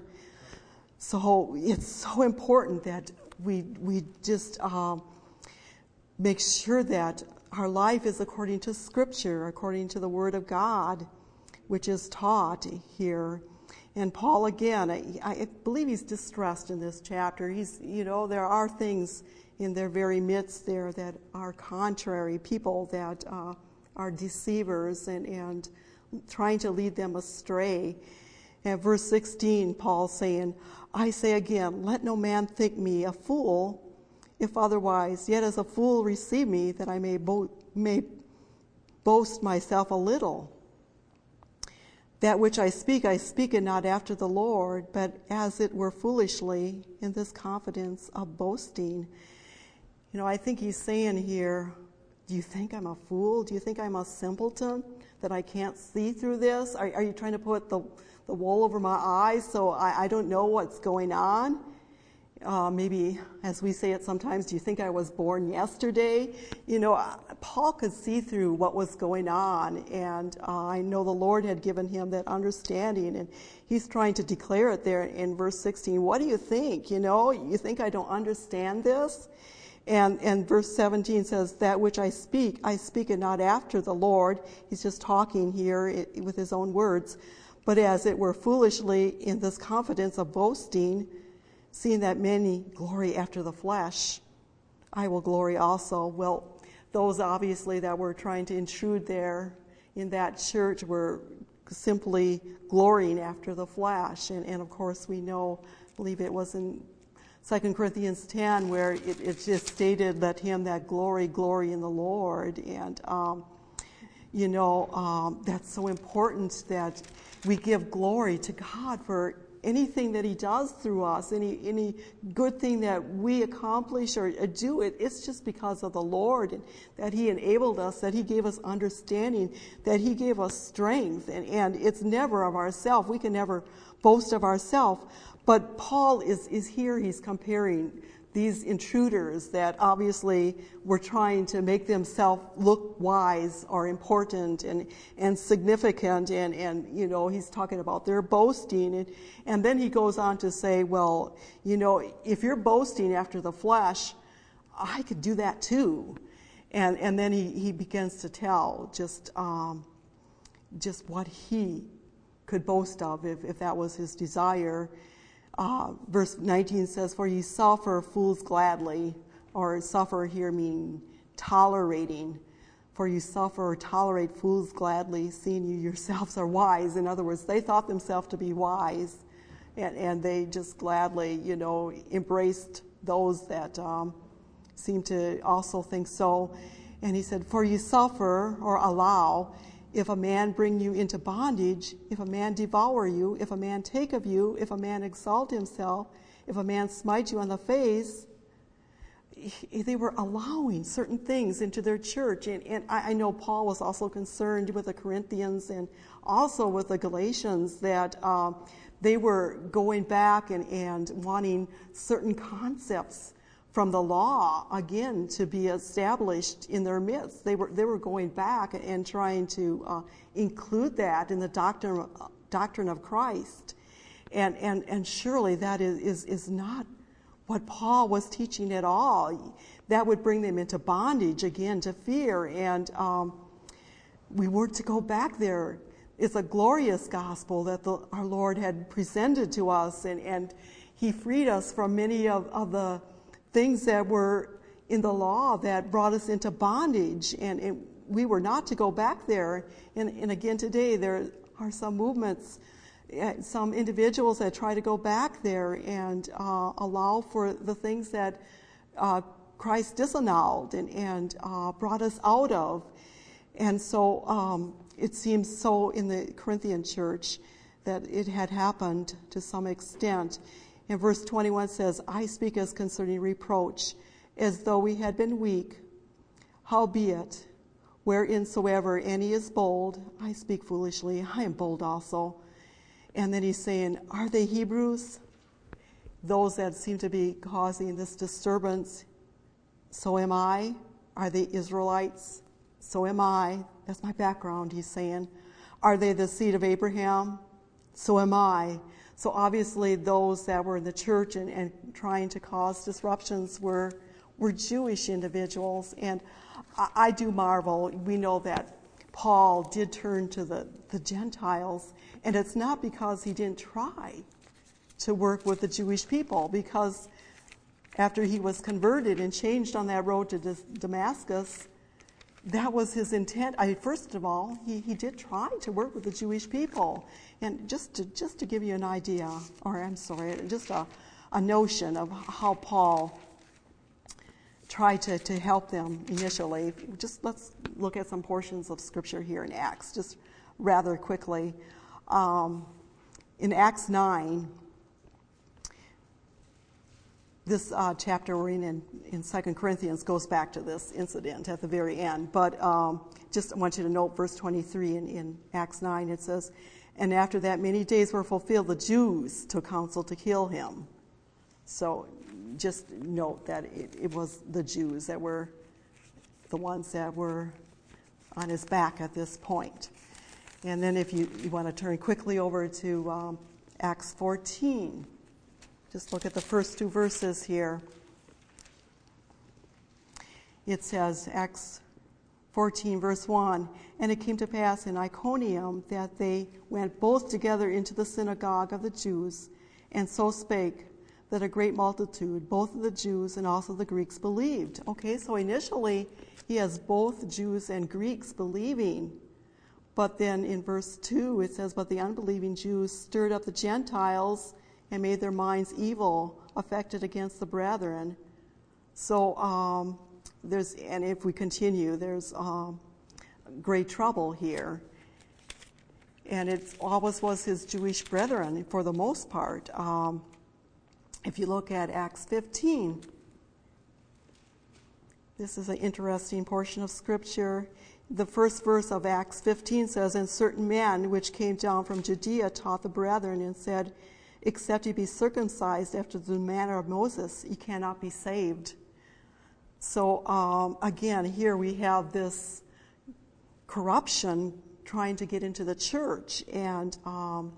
So it's so important that we we just uh, make sure that our life is according to Scripture, according to the Word of God, which is taught here. And Paul, again, I, I believe he's distressed in this chapter. He's, you know, there are things in their very midst there that are contrary, people that uh, are deceivers and, and trying to lead them astray. At verse sixteen, Paul's saying, "I say again, let no man think me a fool, if otherwise, yet as a fool receive me, that I may, bo- may boast myself a little. That which I speak, I speak it not after the Lord, but as it were foolishly, in this confidence of boasting." You know, I think he's saying here, do you think I'm a fool? Do you think I'm a simpleton, that I can't see through this? Are, are you trying to put the, the wool over my eyes so I, I don't know what's going on? Uh, maybe, as we say it sometimes, do you think I was born yesterday? You know, Paul could see through what was going on, and uh, I know the Lord had given him that understanding, and he's trying to declare it there in verse sixteen. What do you think? You know, you think I don't understand this? And, and verse seventeen says, that which I speak, I speak it not after the Lord. He's just talking here with his own words, but as it were foolishly, in this confidence of boasting, seeing that many glory after the flesh, I will glory also. Well, those obviously that were trying to intrude there in that church were simply glorying after the flesh. And, and of course we know, I believe it was in Second Corinthians ten where it, it just stated, let him that glory, glory in the Lord. And, um, you know, um, that's so important that we give glory to God for anything that he does through us, any any good thing that we accomplish or, or do, it, it's just because of the Lord, and that he enabled us, that he gave us understanding, that he gave us strength, and, and it's never of ourselves. We can never boast of ourselves. But Paul is, is here, he's comparing these intruders that obviously were trying to make themselves look wise or important and, and significant, and, and, you know, he's talking about their boasting. And, and then he goes on to say, well, you know, if you're boasting after the flesh, I could do that too. And, and then he, he begins to tell just, um, just what he could boast of if, if that was his desire. Uh, verse nineteen says, for ye suffer fools gladly, or suffer here meaning tolerating For you suffer or tolerate fools gladly, seeing you yourselves are wise. In other words, they thought themselves to be wise, and, and they just gladly, you know, embraced those that um, seemed to also think so. And he said, for you suffer or allow, if a man bring you into bondage, if a man devour you, if a man take of you, if a man exalt himself, if a man smite you on the face. They were allowing certain things into their church. And, and I, I know Paul was also concerned with the Corinthians and also with the Galatians that um, they were going back and, and wanting certain concepts from the law, again, to be established in their midst. They were they were going back and trying to uh, include that in the doctrine, doctrine of Christ. And, and, and surely that is, is, is not what Paul was teaching at all. That would bring them into bondage again, to fear, and um, we were to go back there. It's a glorious gospel that the, our Lord had presented to us, and, and he freed us from many of, of the things that were in the law that brought us into bondage, and, and we were not to go back there. And, and again today there are some movements, some individuals that try to go back there and uh, allow for the things that uh, Christ disannulled and, and uh, brought us out of. And so um, it seems so in the Corinthian church that it had happened to some extent. And verse twenty-one says, I speak as concerning reproach, as though we had been weak. Howbeit, whereinsoever any is bold, I speak foolishly, I am bold also. And then he's saying, are they Hebrews? Those that seem to be causing this disturbance, so am I. Are they Israelites? So am I. That's my background, he's saying. Are they the seed of Abraham? So am I. So obviously those that were in the church and, and trying to cause disruptions were were Jewish individuals. And I, I do marvel. We know that Paul did turn to the, the Gentiles, and it's not because he didn't try to work with the Jewish people, because after he was converted and changed on that road to Damascus, that was his intent. I, first of all, he, he did try to work with the Jewish people. And just to just to give you an idea, or I'm sorry, just a, a notion of how Paul tried to, to help them initially. Just let's look at some portions of Scripture here in Acts, just rather quickly. Um, in Acts nine, this uh, chapter we're in, in in Second Corinthians goes back to this incident at the very end. But um, just I want you to note verse twenty-three in, in Acts nine. It says, and after that many days were fulfilled, the Jews took counsel to kill him. So just note that it, it was the Jews that were the ones that were on his back at this point. And then if you, you want to turn quickly over to um, Acts fourteen. Just look at the first two verses here. It says, Acts fourteen, verse one, and it came to pass in Iconium that they went both together into the synagogue of the Jews, and so spake that a great multitude, both of the Jews and also the Greeks, believed. Okay, so initially he has both Jews and Greeks believing. But then in verse two it says, but the unbelieving Jews stirred up the Gentiles and made their minds evil, affected against the brethren. So um, there's, and if we continue, there's um, great trouble here. And it always was his Jewish brethren for the most part. Um, if you look at Acts fifteen, this is an interesting portion of Scripture. The first verse of Acts fifteen says, and certain men which came down from Judea taught the brethren and said, except ye be circumcised after the manner of Moses, ye cannot be saved. So um, again, here we have this corruption trying to get into the church, and um,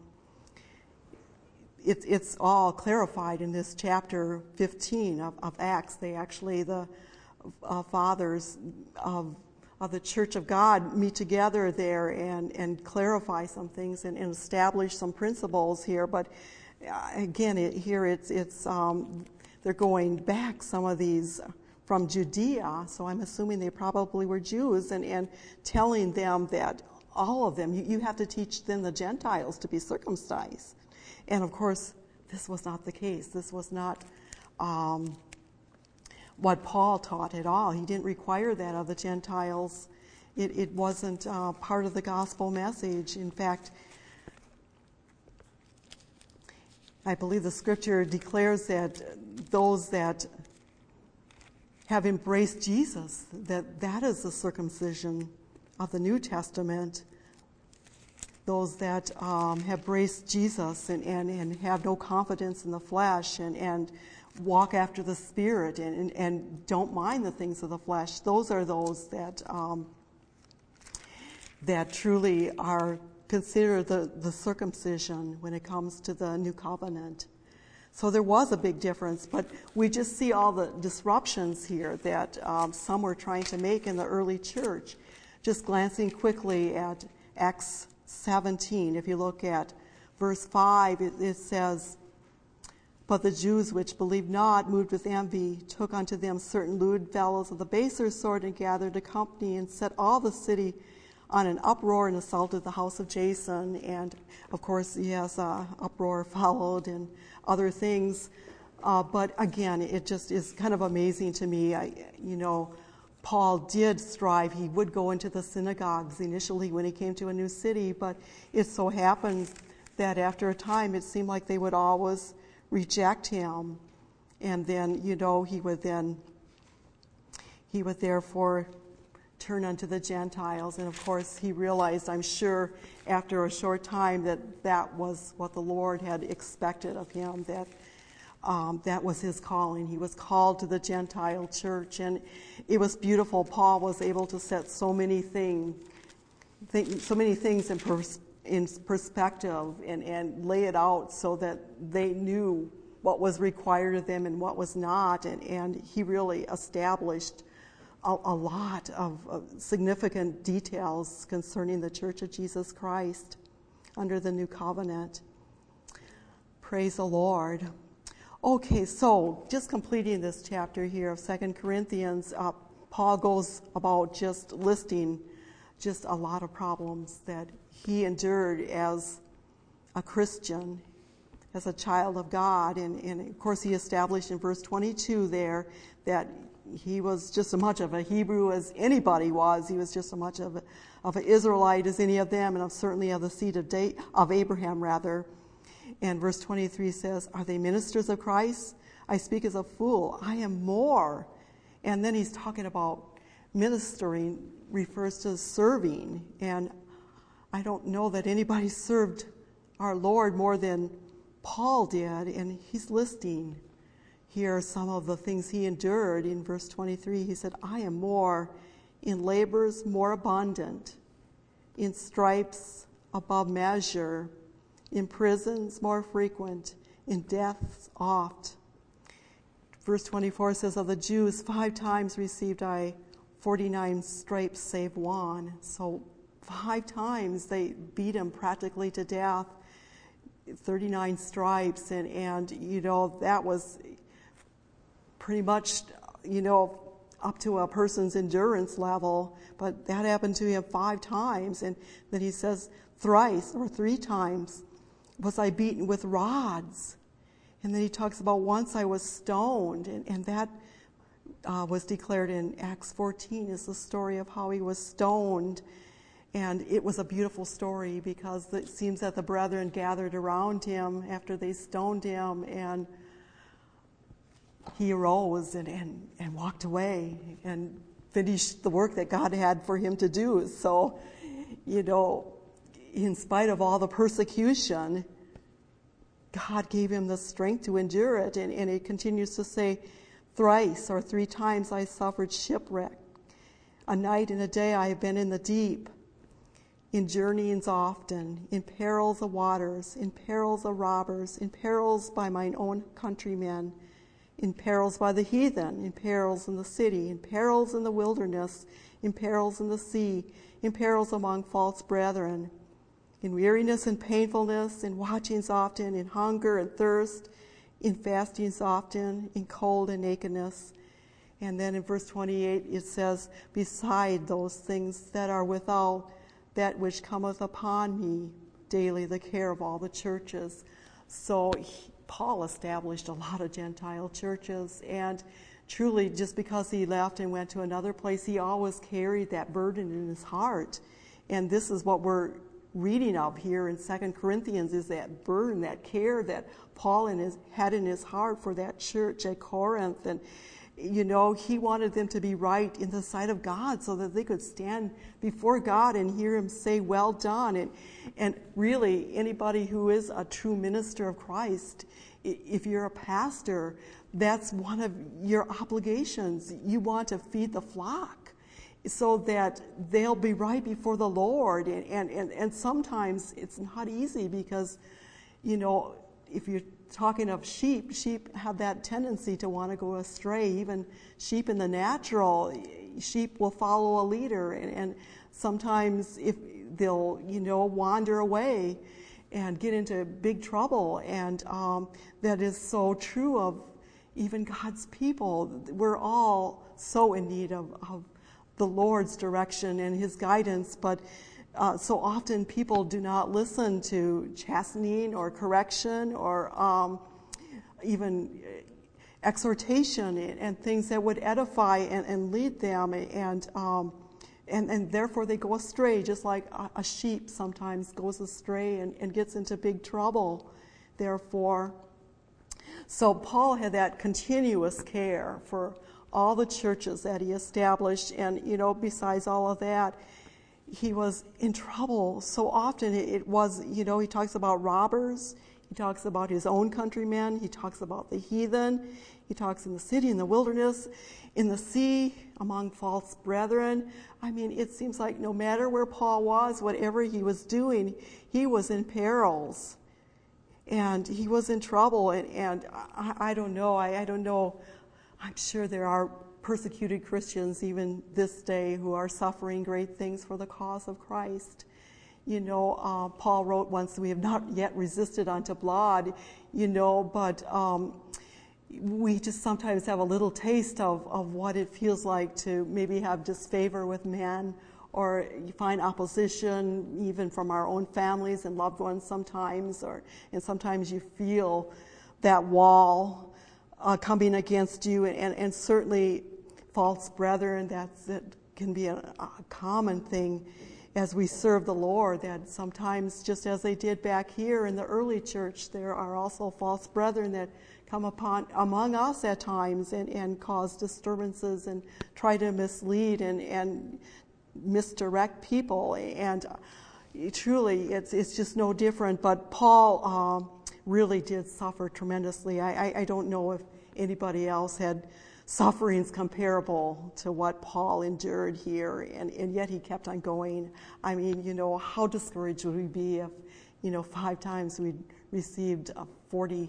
it, it's all clarified in this chapter fifteen of, of Acts. They actually, the uh, fathers of, of the Church of God meet together there and, and clarify some things and, and establish some principles here, but again, it, here it's it's um, they're going back some of these from Judea, so I'm assuming they probably were Jews, and, and telling them that all of them, you, you have to teach then the Gentiles to be circumcised. And of course, this was not the case. This was not um, what Paul taught at all. He didn't require that of the Gentiles. It, it wasn't uh, part of the gospel message. In fact, I believe the scripture declares that those that have embraced Jesus, that that is the circumcision of the New Testament. Those that um, have embraced Jesus and, and, and have no confidence in the flesh and, and walk after the Spirit and, and, and don't mind the things of the flesh, those are those that um, that truly are considered the, the circumcision when it comes to the New Covenant. So there was a big difference, but we just see all the disruptions here that um, some were trying to make in the early church. Just glancing quickly at Acts seventeen, if you look at verse five, it, it says, "But the Jews which believed not, moved with envy, took unto them certain lewd fellows of the baser sort, and gathered a company, and set all the city on an uproar, and assaulted the house of Jason." And of course, yes, uh, uproar followed and other things. Uh, but again, it just is kind of amazing to me. I, you know, Paul did strive. He would go into the synagogues initially when he came to a new city, but it so happens that after a time, it seemed like they would always reject him. And then, you know, he would then, he would therefore turn unto the Gentiles. And of course, he realized, I'm sure, after a short time that that was what the Lord had expected of him, that um, that was his calling. He was called to the Gentile church, and it was beautiful. Paul was able to set so many things, th- so many things in, pers- in perspective and, and lay it out so that they knew what was required of them and what was not. And, and he really established a, a lot of, of significant details concerning the Church of Jesus Christ under the New Covenant. Praise the Lord. Okay, so just completing this chapter here of Second Corinthians, uh, Paul goes about just listing just a lot of problems that he endured as a Christian, as a child of God. And, and of course, he established in verse twenty-two there that he was just as much of a Hebrew as anybody was. He was just as much of, a, of an Israelite as any of them, and of certainly of the seed of, da- of Abraham, rather. And verse twenty-three says, "Are they ministers of Christ? I speak as a fool. I am more." And then he's talking about ministering refers to serving. And I don't know that anybody served our Lord more than Paul did. And he's listing here some of the things he endured. In verse twenty-three, he said, "I am more in labors more abundant, in stripes above measure, in prisons more frequent, in deaths oft." Verse twenty-four says, "Of the Jews five times received I forty-nine stripes save one." So five times they beat him practically to death, thirty-nine stripes, and, and you know, that was pretty much, you know, up to a person's endurance level, but that happened to him five times. And then he says, "Thrice or three times was I beaten with rods." And then he talks about once I was stoned, and, and that uh, was declared in Acts fourteen is the story of how he was stoned. And it was a beautiful story because it seems that the brethren gathered around him after they stoned him, and he arose and, and, and walked away and finished the work that God had for him to do. So, you know, in spite of all the persecution, God gave him the strength to endure it. And, and it continues to say, "Thrice or three times I suffered shipwreck. A night and a day I have been in the deep, in journeyings often, in perils of waters, in perils of robbers, in perils by mine own countrymen, in perils by the heathen, in perils in the city, in perils in the wilderness, in perils in the sea, in perils among false brethren, in weariness and painfulness, in watchings often, in hunger and thirst, in fastings often, in cold and nakedness. And then in verse twenty-eight it says, beside those things that are without, that which cometh upon me daily, the care of all the churches. So he, Paul established a lot of Gentile churches, and truly just because he left and went to another place, he always carried that burden in his heart. And this is what we're reading of here in Second Corinthians, is that burden, that care that Paul in his, had in his heart for that church at Corinth. And you know, he wanted them to be right in the sight of God so that they could stand before God and hear him say, well done. And, and really, anybody who is a true minister of Christ, if you're a pastor, that's one of your obligations. You want to feed the flock so that they'll be right before the Lord. And, and, and, and sometimes it's not easy because, you know, if you're talking of sheep, sheep have that tendency to want to go astray. Even sheep in the natural, sheep will follow a leader, and, and sometimes if they'll, you know, wander away and get into big trouble. And um, that is so true of even God's people. We're all so in need of, of the Lord's direction and his guidance, but Uh, so often people do not listen to chastening or correction or um, even exhortation and, and things that would edify and, and lead them, and, um, and and therefore they go astray, just like a, a sheep sometimes goes astray and, and gets into big trouble. Therefore, so Paul had that continuous care for all the churches that he established, and you know, besides all of that, he was in trouble so often. It was, you know, he talks about robbers, he talks about his own countrymen, he talks about the heathen, he talks in the city, in the wilderness, in the sea, among false brethren. I mean, it seems like no matter where Paul was, whatever he was doing, he was in perils, and he was in trouble. And, and I, I don't know, I, I don't know, I'm sure there are persecuted Christians even this day who are suffering great things for the cause of Christ. You know, uh, Paul wrote once, we have not yet resisted unto blood, you know, but um, we just sometimes have a little taste of, of what it feels like to maybe have disfavor with men, or you find opposition even from our own families and loved ones sometimes, or and sometimes you feel that wall uh, coming against you, and, and, and certainly false brethren, that's, that can be a, a common thing as we serve the Lord, that sometimes, just as they did back here in the early church, there are also false brethren that come upon among us at times and, and cause disturbances and try to mislead and, and misdirect people. And truly, it's it's just no different. But Paul uh, really did suffer tremendously. I, I, I don't know if anybody else had sufferings comparable to what Paul endured here, and, and yet he kept on going. I mean, you know, how discouraged would we be if, you know, five times we received uh, forty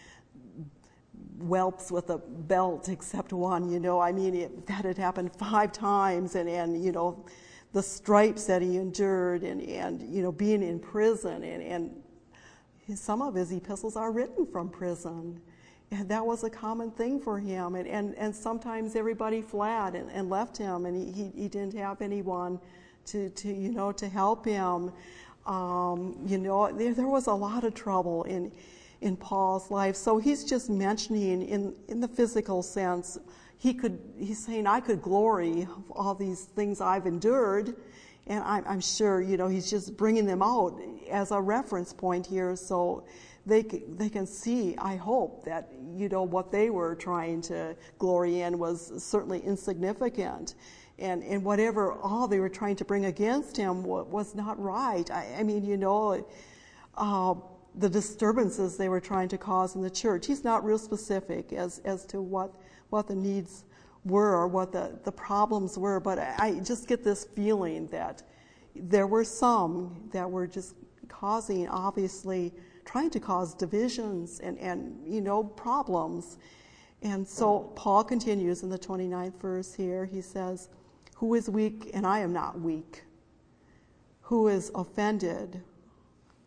whelps with a belt except one, you know. I mean, it, that had happened five times, and, and, you know, the stripes that he endured, and, and you know, being in prison, and, and his, some of his epistles are written from prison. And that was a common thing for him. And, and, and sometimes everybody fled and, and left him, and he, he, he didn't have anyone to, to, you know, to help him. Um, you know, there, there was a lot of trouble in in Paul's life. So he's just mentioning in, in the physical sense, he could, he's saying, I could glory of all these things I've endured. And I'm, I'm sure, you know, he's just bringing them out as a reference point here, so they they can see, I hope, that, you know, what they were trying to glory in was certainly insignificant, and and whatever all they were trying to bring against him was not right. I, I mean, you know, uh, the disturbances they were trying to cause in the church. He's not real specific as as to what what the needs were or what the, the problems were, but I, I just get this feeling that there were some that were just causing, obviously, trying to cause divisions and, and you know, problems. And so Paul continues in the twenty-ninth verse here. He says, who is weak and I am not weak? Who is offended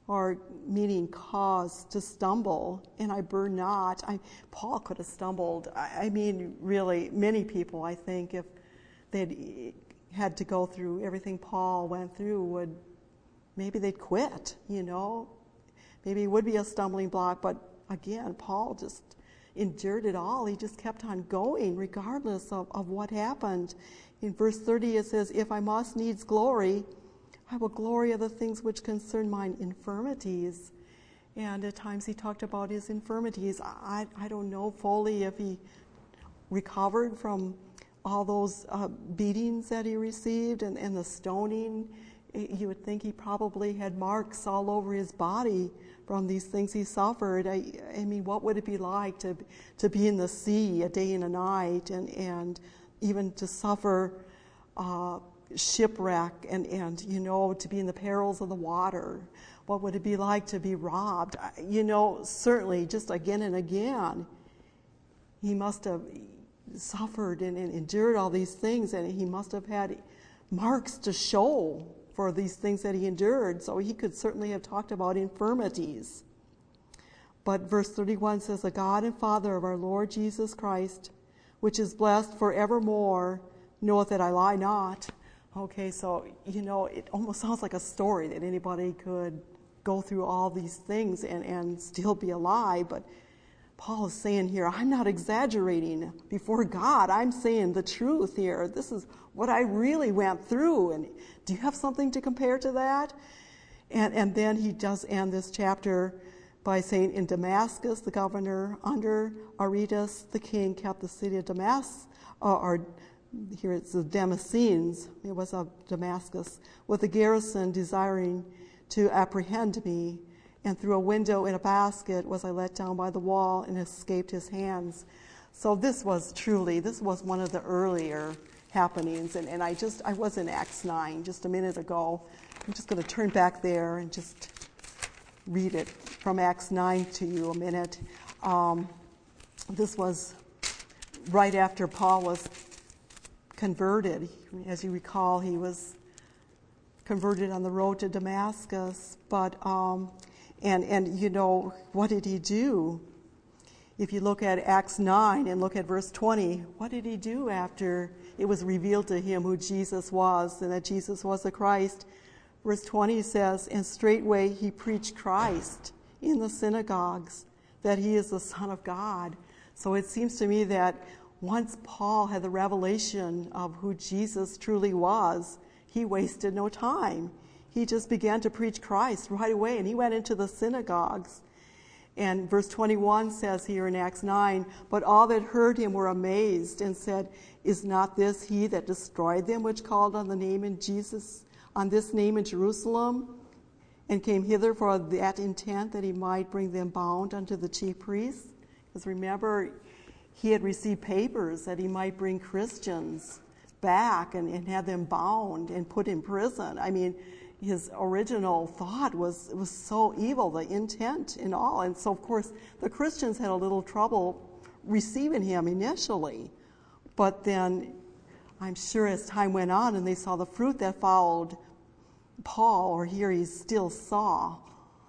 or meaning cause to stumble, and I burn not. I, Paul could have stumbled. I, I mean, really, many people, I think, if they'd had to go through everything Paul went through, would maybe they'd quit, you know. Maybe it would be a stumbling block, but again, Paul just endured it all. He just kept on going regardless of, of what happened. In verse thirty it says, if I must needs glory, I will glory of the things which concern mine infirmities. And at times he talked about his infirmities. I, I don't know fully if he recovered from all those uh, beatings that he received and, and the stoning. You would think he probably had marks all over his body from these things he suffered. I, I mean, what would it be like to to be in the sea a day and a night, and, and even to suffer uh, shipwreck and, and, you know, to be in the perils of the water? What would it be like to be robbed? You know, certainly just again and again, he must have suffered and, and endured all these things, and he must have had marks to show for these things that he endured, so he could certainly have talked about infirmities. But verse thirty-one says, the God and Father of our Lord Jesus Christ, which is blessed forevermore, knoweth that I lie not. Okay, so, you know, it almost sounds like a story that anybody could go through all these things and, and still be alive, but Paul is saying here, I'm not exaggerating before God. I'm saying the truth here. This is what I really went through. And do you have something to compare to that? And, and then he does end this chapter by saying, in Damascus, the governor under Aretas, the king, kept the city of Damascus, or, or here it's the Damascenes, it was of Damascus, with a garrison desiring to apprehend me. And through a window in a basket was I let down by the wall and escaped his hands. So this was truly, this was one of the earlier happenings. And, and I just, I was in Acts nine just a minute ago. I'm just going to turn back there and just read it from Acts nine to you a minute. Um, this was right after Paul was converted. As you recall, he was converted on the road to Damascus, but um, And, and you know, what did he do? If you look at Acts nine and look at verse twenty, what did he do after it was revealed to him who Jesus was and that Jesus was the Christ? Verse twenty says, and straightway he preached Christ in the synagogues, that he is the Son of God. So it seems to me that once Paul had the revelation of who Jesus truly was, he wasted no time. He just began to preach Christ right away, and he went into the synagogues. And verse twenty-one says here in Acts nine, but all that heard him were amazed and said, is not this he that destroyed them which called on the name in Jesus, on this name in Jerusalem, and came hither for that intent that he might bring them bound unto the chief priests? Because remember, he had received papers that he might bring Christians back and, and have them bound and put in prison. I mean, his original thought was was so evil, the intent and all. And so, of course, the Christians had a little trouble receiving him initially. But then I'm sure as time went on and they saw the fruit that followed Paul, or here he still saw,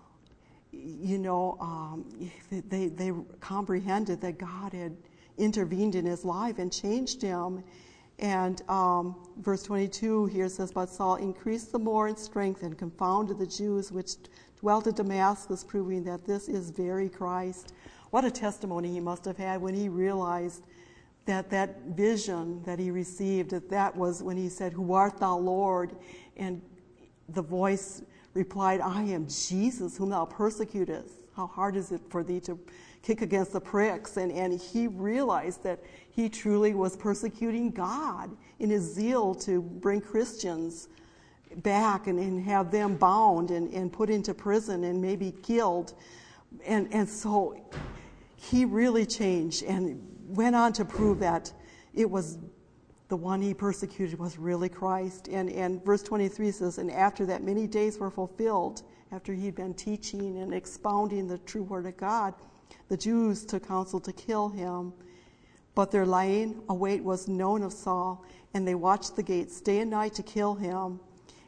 you know, um, they, they comprehended that God had intervened in his life and changed him. And um, verse twenty-two here says, but Saul increased the more in strength and confounded the Jews which dwelt at Damascus, proving that this is very Christ. What a testimony he must have had when he realized that that vision that he received, that that was when he said, who art thou, Lord? And the voice replied, I am Jesus whom thou persecutest. How hard is it for thee to kick against the pricks? And, and he realized that he truly was persecuting God in his zeal to bring Christians back and, and have them bound and, and put into prison and maybe killed. And, and so he really changed and went on to prove that it was the one he persecuted was really Christ. And, and verse twenty-three says, and after that many days were fulfilled, after he'd been teaching and expounding the true word of God, the Jews took counsel to kill him. But their lying await was known of Saul, and they watched the gates day and night to kill him.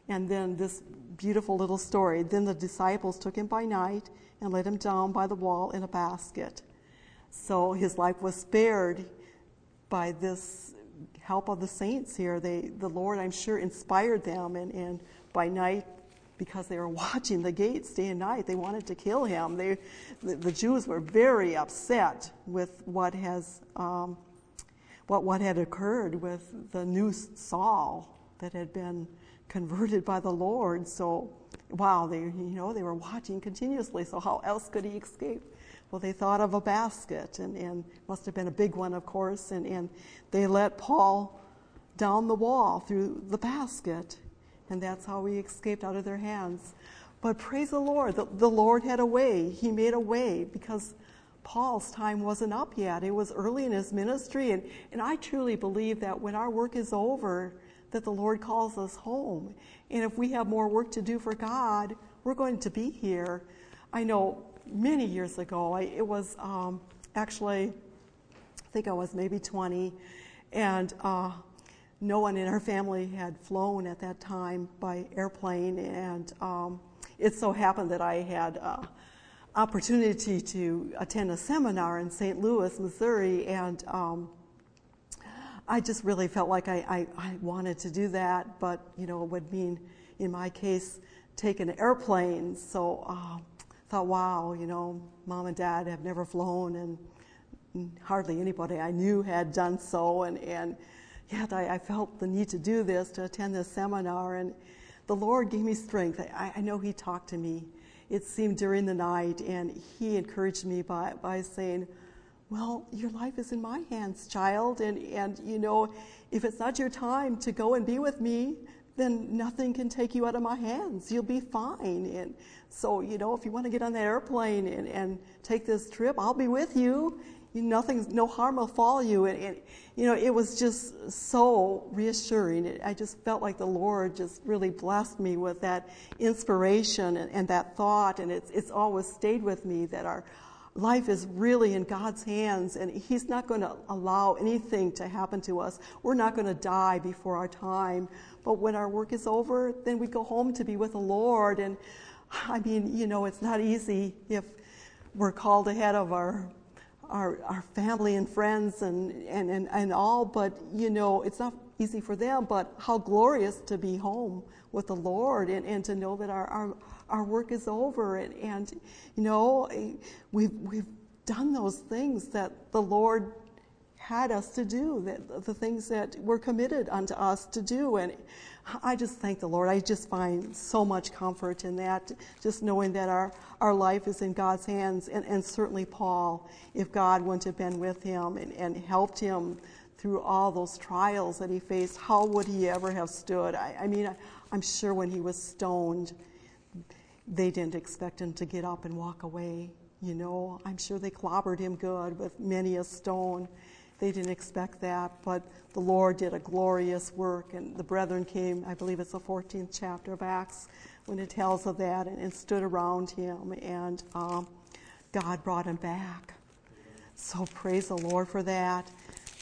And then this beautiful little story. Then the disciples took him by night and let him down by the wall in a basket. So his life was spared by this help of the saints here. They, the Lord, I'm sure, inspired them. And, and by night, because they were watching the gates day and night, they wanted to kill him. They, the, the Jews were very upset with what has, um, what what had occurred with the new Saul that had been converted by the Lord. So, wow, they you know they were watching continuously. So how else could he escape? Well, they thought of a basket, and, and must have been a big one, of course, and, and they let Paul down the wall through the basket, and that's how he escaped out of their hands. But praise the Lord, the, the Lord had a way. He made a way because Paul's time wasn't up yet. It was early in his ministry, and, and I truly believe that when our work is over, that the Lord calls us home. And if we have more work to do for God, we're going to be here. I know many years ago, I, it was um, actually, I think I was maybe twenty, and uh, no one in our family had flown at that time by airplane, and um, it so happened that I had uh, opportunity to attend a seminar in Saint Louis, Missouri, and um, I just really felt like I, I, I wanted to do that, but you know, it would mean, in my case, take an airplane. So uh, thought, wow, you know, Mom and Dad have never flown, and hardly anybody I knew had done so, and, and yet I, I felt the need to do this, to attend this seminar, and the Lord gave me strength. I, I know He talked to me. It seemed during the night, and He encouraged me by, by saying, well, your life is in my hands, child, and, and, you know, if it's not your time to go and be with me, then nothing can take you out of my hands. You'll be fine. And so, you know, if you want to get on that airplane and, and take this trip, I'll be with you. You nothing, no harm will fall you. And, and, you know, it was just so reassuring. It, I just felt like the Lord just really blessed me with that inspiration and, and that thought. And it's, it's always stayed with me that our life is really in God's hands, and He's not going to allow anything to happen to us. We're not going to die before our time. But when our work is over, then we go home to be with the Lord. And I mean, you know, it's not easy if we're called ahead of our our, our family and friends and, and, and, and all, but, you know, it's not easy for them, but how glorious to be home with the Lord and, and to know that our, our our work is over, and, and you know, we've we've done those things that the Lord had us to do, that the things that were committed unto us to do. And I just thank the Lord. I just find so much comfort in that, just knowing that our, our life is in God's hands. And, and certainly Paul, if God wouldn't have been with him and, and helped him through all those trials that he faced, how would he ever have stood? I, I mean, I, I'm sure when he was stoned, they didn't expect him to get up and walk away. You know, I'm sure they clobbered him good with many a stone. They didn't expect that, but the Lord did a glorious work, and the brethren came, I believe it's the fourteenth chapter of Acts, when it tells of that, and, and stood around him, and um, God brought him back. So praise the Lord for that.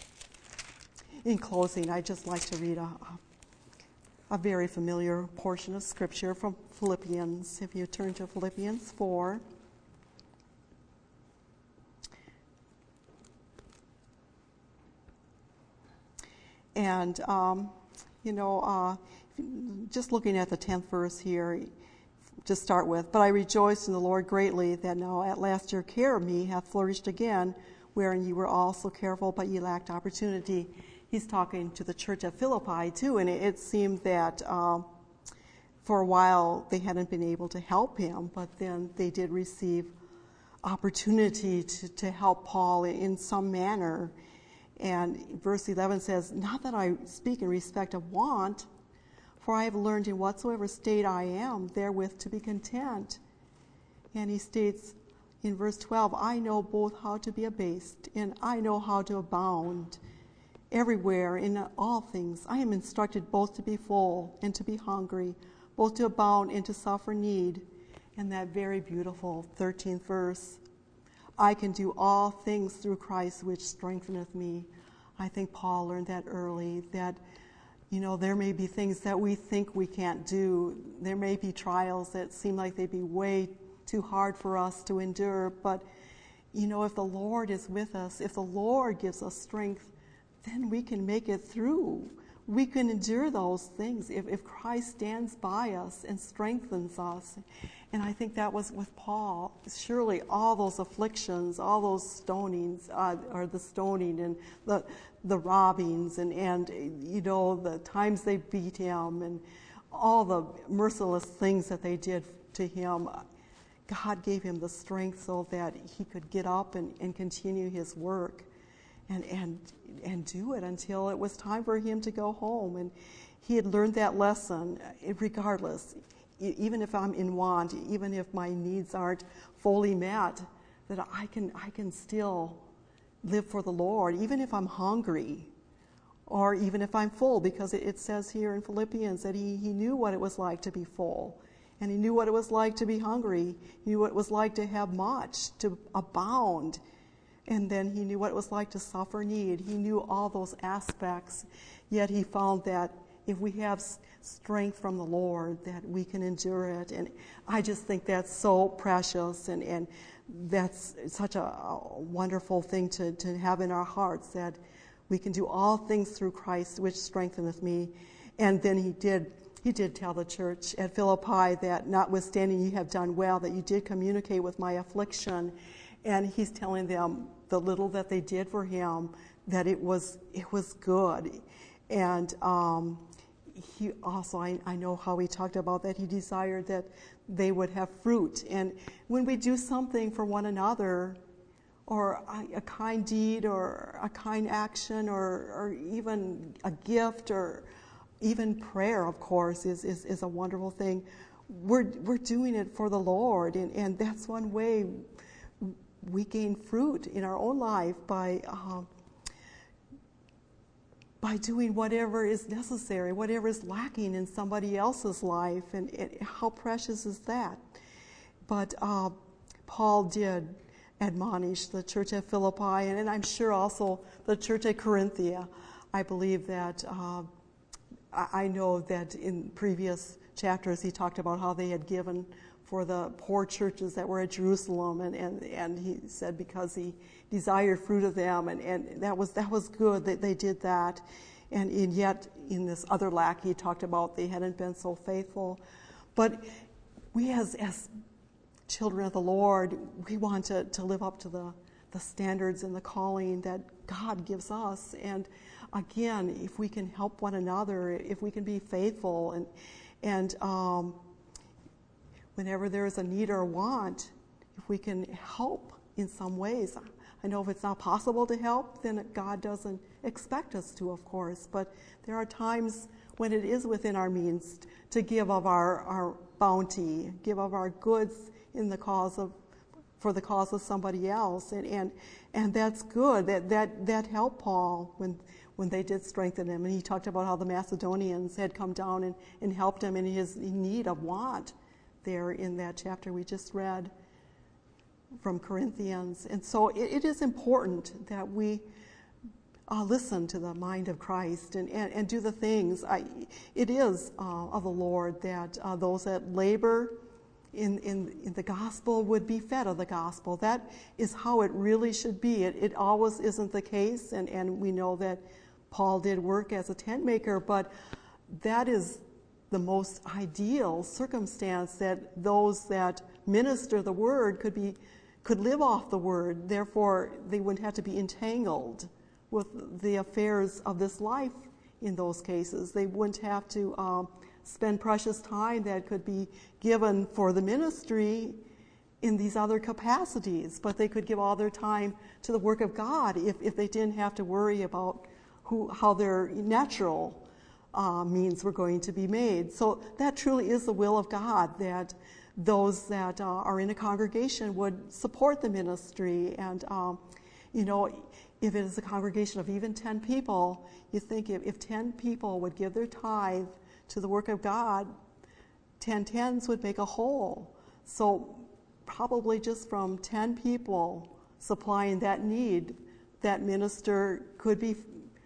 In closing, I'd just like to read a, a, a very familiar portion of Scripture from Philippians. If you turn to Philippians four. And, um, you know, uh, just looking at the tenth verse here, to start with, but I rejoice in the Lord greatly that now at last your care of me hath flourished again, wherein you were also careful, but ye lacked opportunity. He's talking to the church at Philippi, too, and it, it seemed that um, for a while they hadn't been able to help him, but then they did receive opportunity to, to help Paul in, in some manner. And verse eleven says, not that I speak in respect of want, for I have learned in whatsoever state I am, therewith to be content. And he states in verse twelve, I know both how to be abased, and I know how to abound. Everywhere, in all things, I am instructed both to be full and to be hungry, both to abound and to suffer need. And that very beautiful thirteenth verse, I can do all things through Christ which strengtheneth me. I think Paul learned that early, that you know, there may be things that we think we can't do. There may be trials that seem like they'd be way too hard for us to endure. But, you know, if the Lord is with us, if the Lord gives us strength, then we can make it through. We can endure those things if, if Christ stands by us and strengthens us. And I think that was with Paul. Surely all those afflictions, all those stonings, uh, or the stoning and the the robbings and, and, you know, the times they beat him and all the merciless things that they did to him, God gave him the strength so that he could get up and, and continue his work. And, and and do it until it was time for him to go home. And he had learned that lesson, regardless, even if I'm in want, even if my needs aren't fully met, that I can I can still live for the Lord, even if I'm hungry, or even if I'm full, because it, it says here in Philippians that he, he knew what it was like to be full, and he knew what it was like to be hungry. He knew what it was like to have much, to abound. And then he knew what it was like to suffer need. He knew all those aspects, yet he found that if we have strength from the Lord, that we can endure it. And I just think that's so precious, and, and that's such a, a wonderful thing to, to have in our hearts, that we can do all things through Christ, which strengtheneth me. And then he did he did tell the church at Philippi that notwithstanding you have done well, that you did communicate with my affliction. And he's telling them the little that they did for him, that it was it was good. And um, he also, I, I know how he talked about that. He desired that they would have fruit. And when we do something for one another, or a, a kind deed, or a kind action, or, or even a gift, or even prayer, of course, is, is, is a wonderful thing. We're we're doing it for the Lord, and, and that's one way we gain fruit in our own life, by uh, by doing whatever is necessary, whatever is lacking in somebody else's life, and, and how precious is that? But uh, Paul did admonish the church at Philippi, and, and I'm sure also the church at Corinthia. I believe that, uh, I, I know that in previous chapters he talked about how they had given for the poor churches that were at Jerusalem, and, and, and he said because he desired fruit of them, and, and that was that was good that they did that. And, and yet in this other lack he talked about they hadn't been so faithful. But we as as children of the Lord, we want to, to live up to the, the standards and the calling that God gives us. And again, if we can help one another, if we can be faithful, and and um, whenever there is a need or a want, if we can help in some ways. I know if it's not possible to help, then God doesn't expect us to, of course. But there are times when it is within our means to give of our, our bounty, give of our goods in the cause of, for the cause of somebody else. And and, and that's good. That, that that helped Paul when when they did strengthen him. And he talked about how the Macedonians had come down and, and helped him in his need of want, there in that chapter we just read from Corinthians. And so it, it is important that we uh, listen to the mind of Christ and, and, and do the things. I, it is uh, of the Lord that uh, those that labor in, in, in the gospel would be fed of the gospel. That is how it really should be. It, it always isn't the case, and, and we know that Paul did work as a tent maker, but that is the most ideal circumstance, that those that minister the word could be could live off the word. Therefore, they wouldn't have to be entangled with the affairs of this life in those cases. They wouldn't have to um, spend precious time that could be given for the ministry in these other capacities, but they could give all their time to the work of God if, if they didn't have to worry about who how their natural Uh, means were going to be made. So that truly is the will of God, that those that uh, are in a congregation would support the ministry. And, um, you know, if it is a congregation of even ten people, you think if, if ten people would give their tithe to the work of God, ten tens would make a whole. So probably just from ten people supplying that need, that minister could be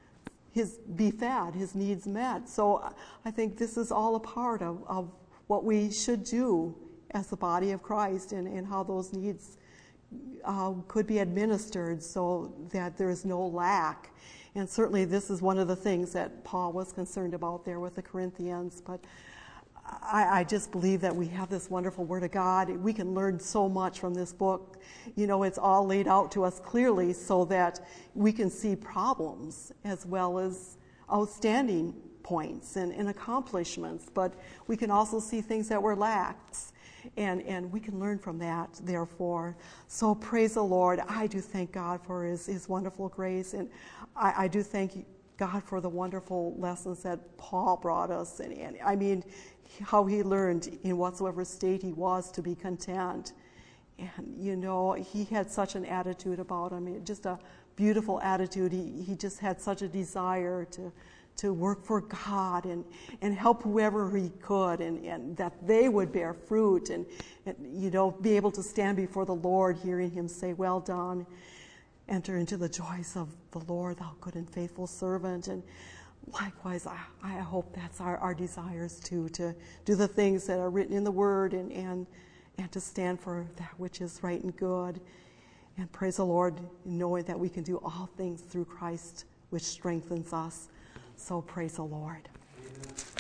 his be fed, his needs met. So I think this is all a part of, of what we should do as the body of Christ, and, and how those needs uh, could be administered so that there is no lack. And certainly this is one of the things that Paul was concerned about there with the Corinthians. But I, I just believe that we have this wonderful Word of God. We can learn so much from this book. You know, it's all laid out to us clearly so that we can see problems as well as outstanding points and, and accomplishments. But we can also see things that were lacks. And, and we can learn from that, therefore. So praise the Lord. I do thank God for his, his wonderful grace. And I, I do thank God for the wonderful lessons that Paul brought us. And, and I mean, how he learned in whatsoever state he was to be content. And, you know, he had such an attitude about him, just a beautiful attitude. He, he just had such a desire to to work for God and, and help whoever he could, and, and that they would bear fruit and, and, you know, be able to stand before the Lord, hearing him say, well done, enter into the joys of the Lord, thou good and faithful servant. And likewise, I, I hope that's our, our desires too, to do the things that are written in the Word and, and, and to stand for that which is right and good. And praise the Lord, knowing that we can do all things through Christ, which strengthens us. So praise the Lord. Amen.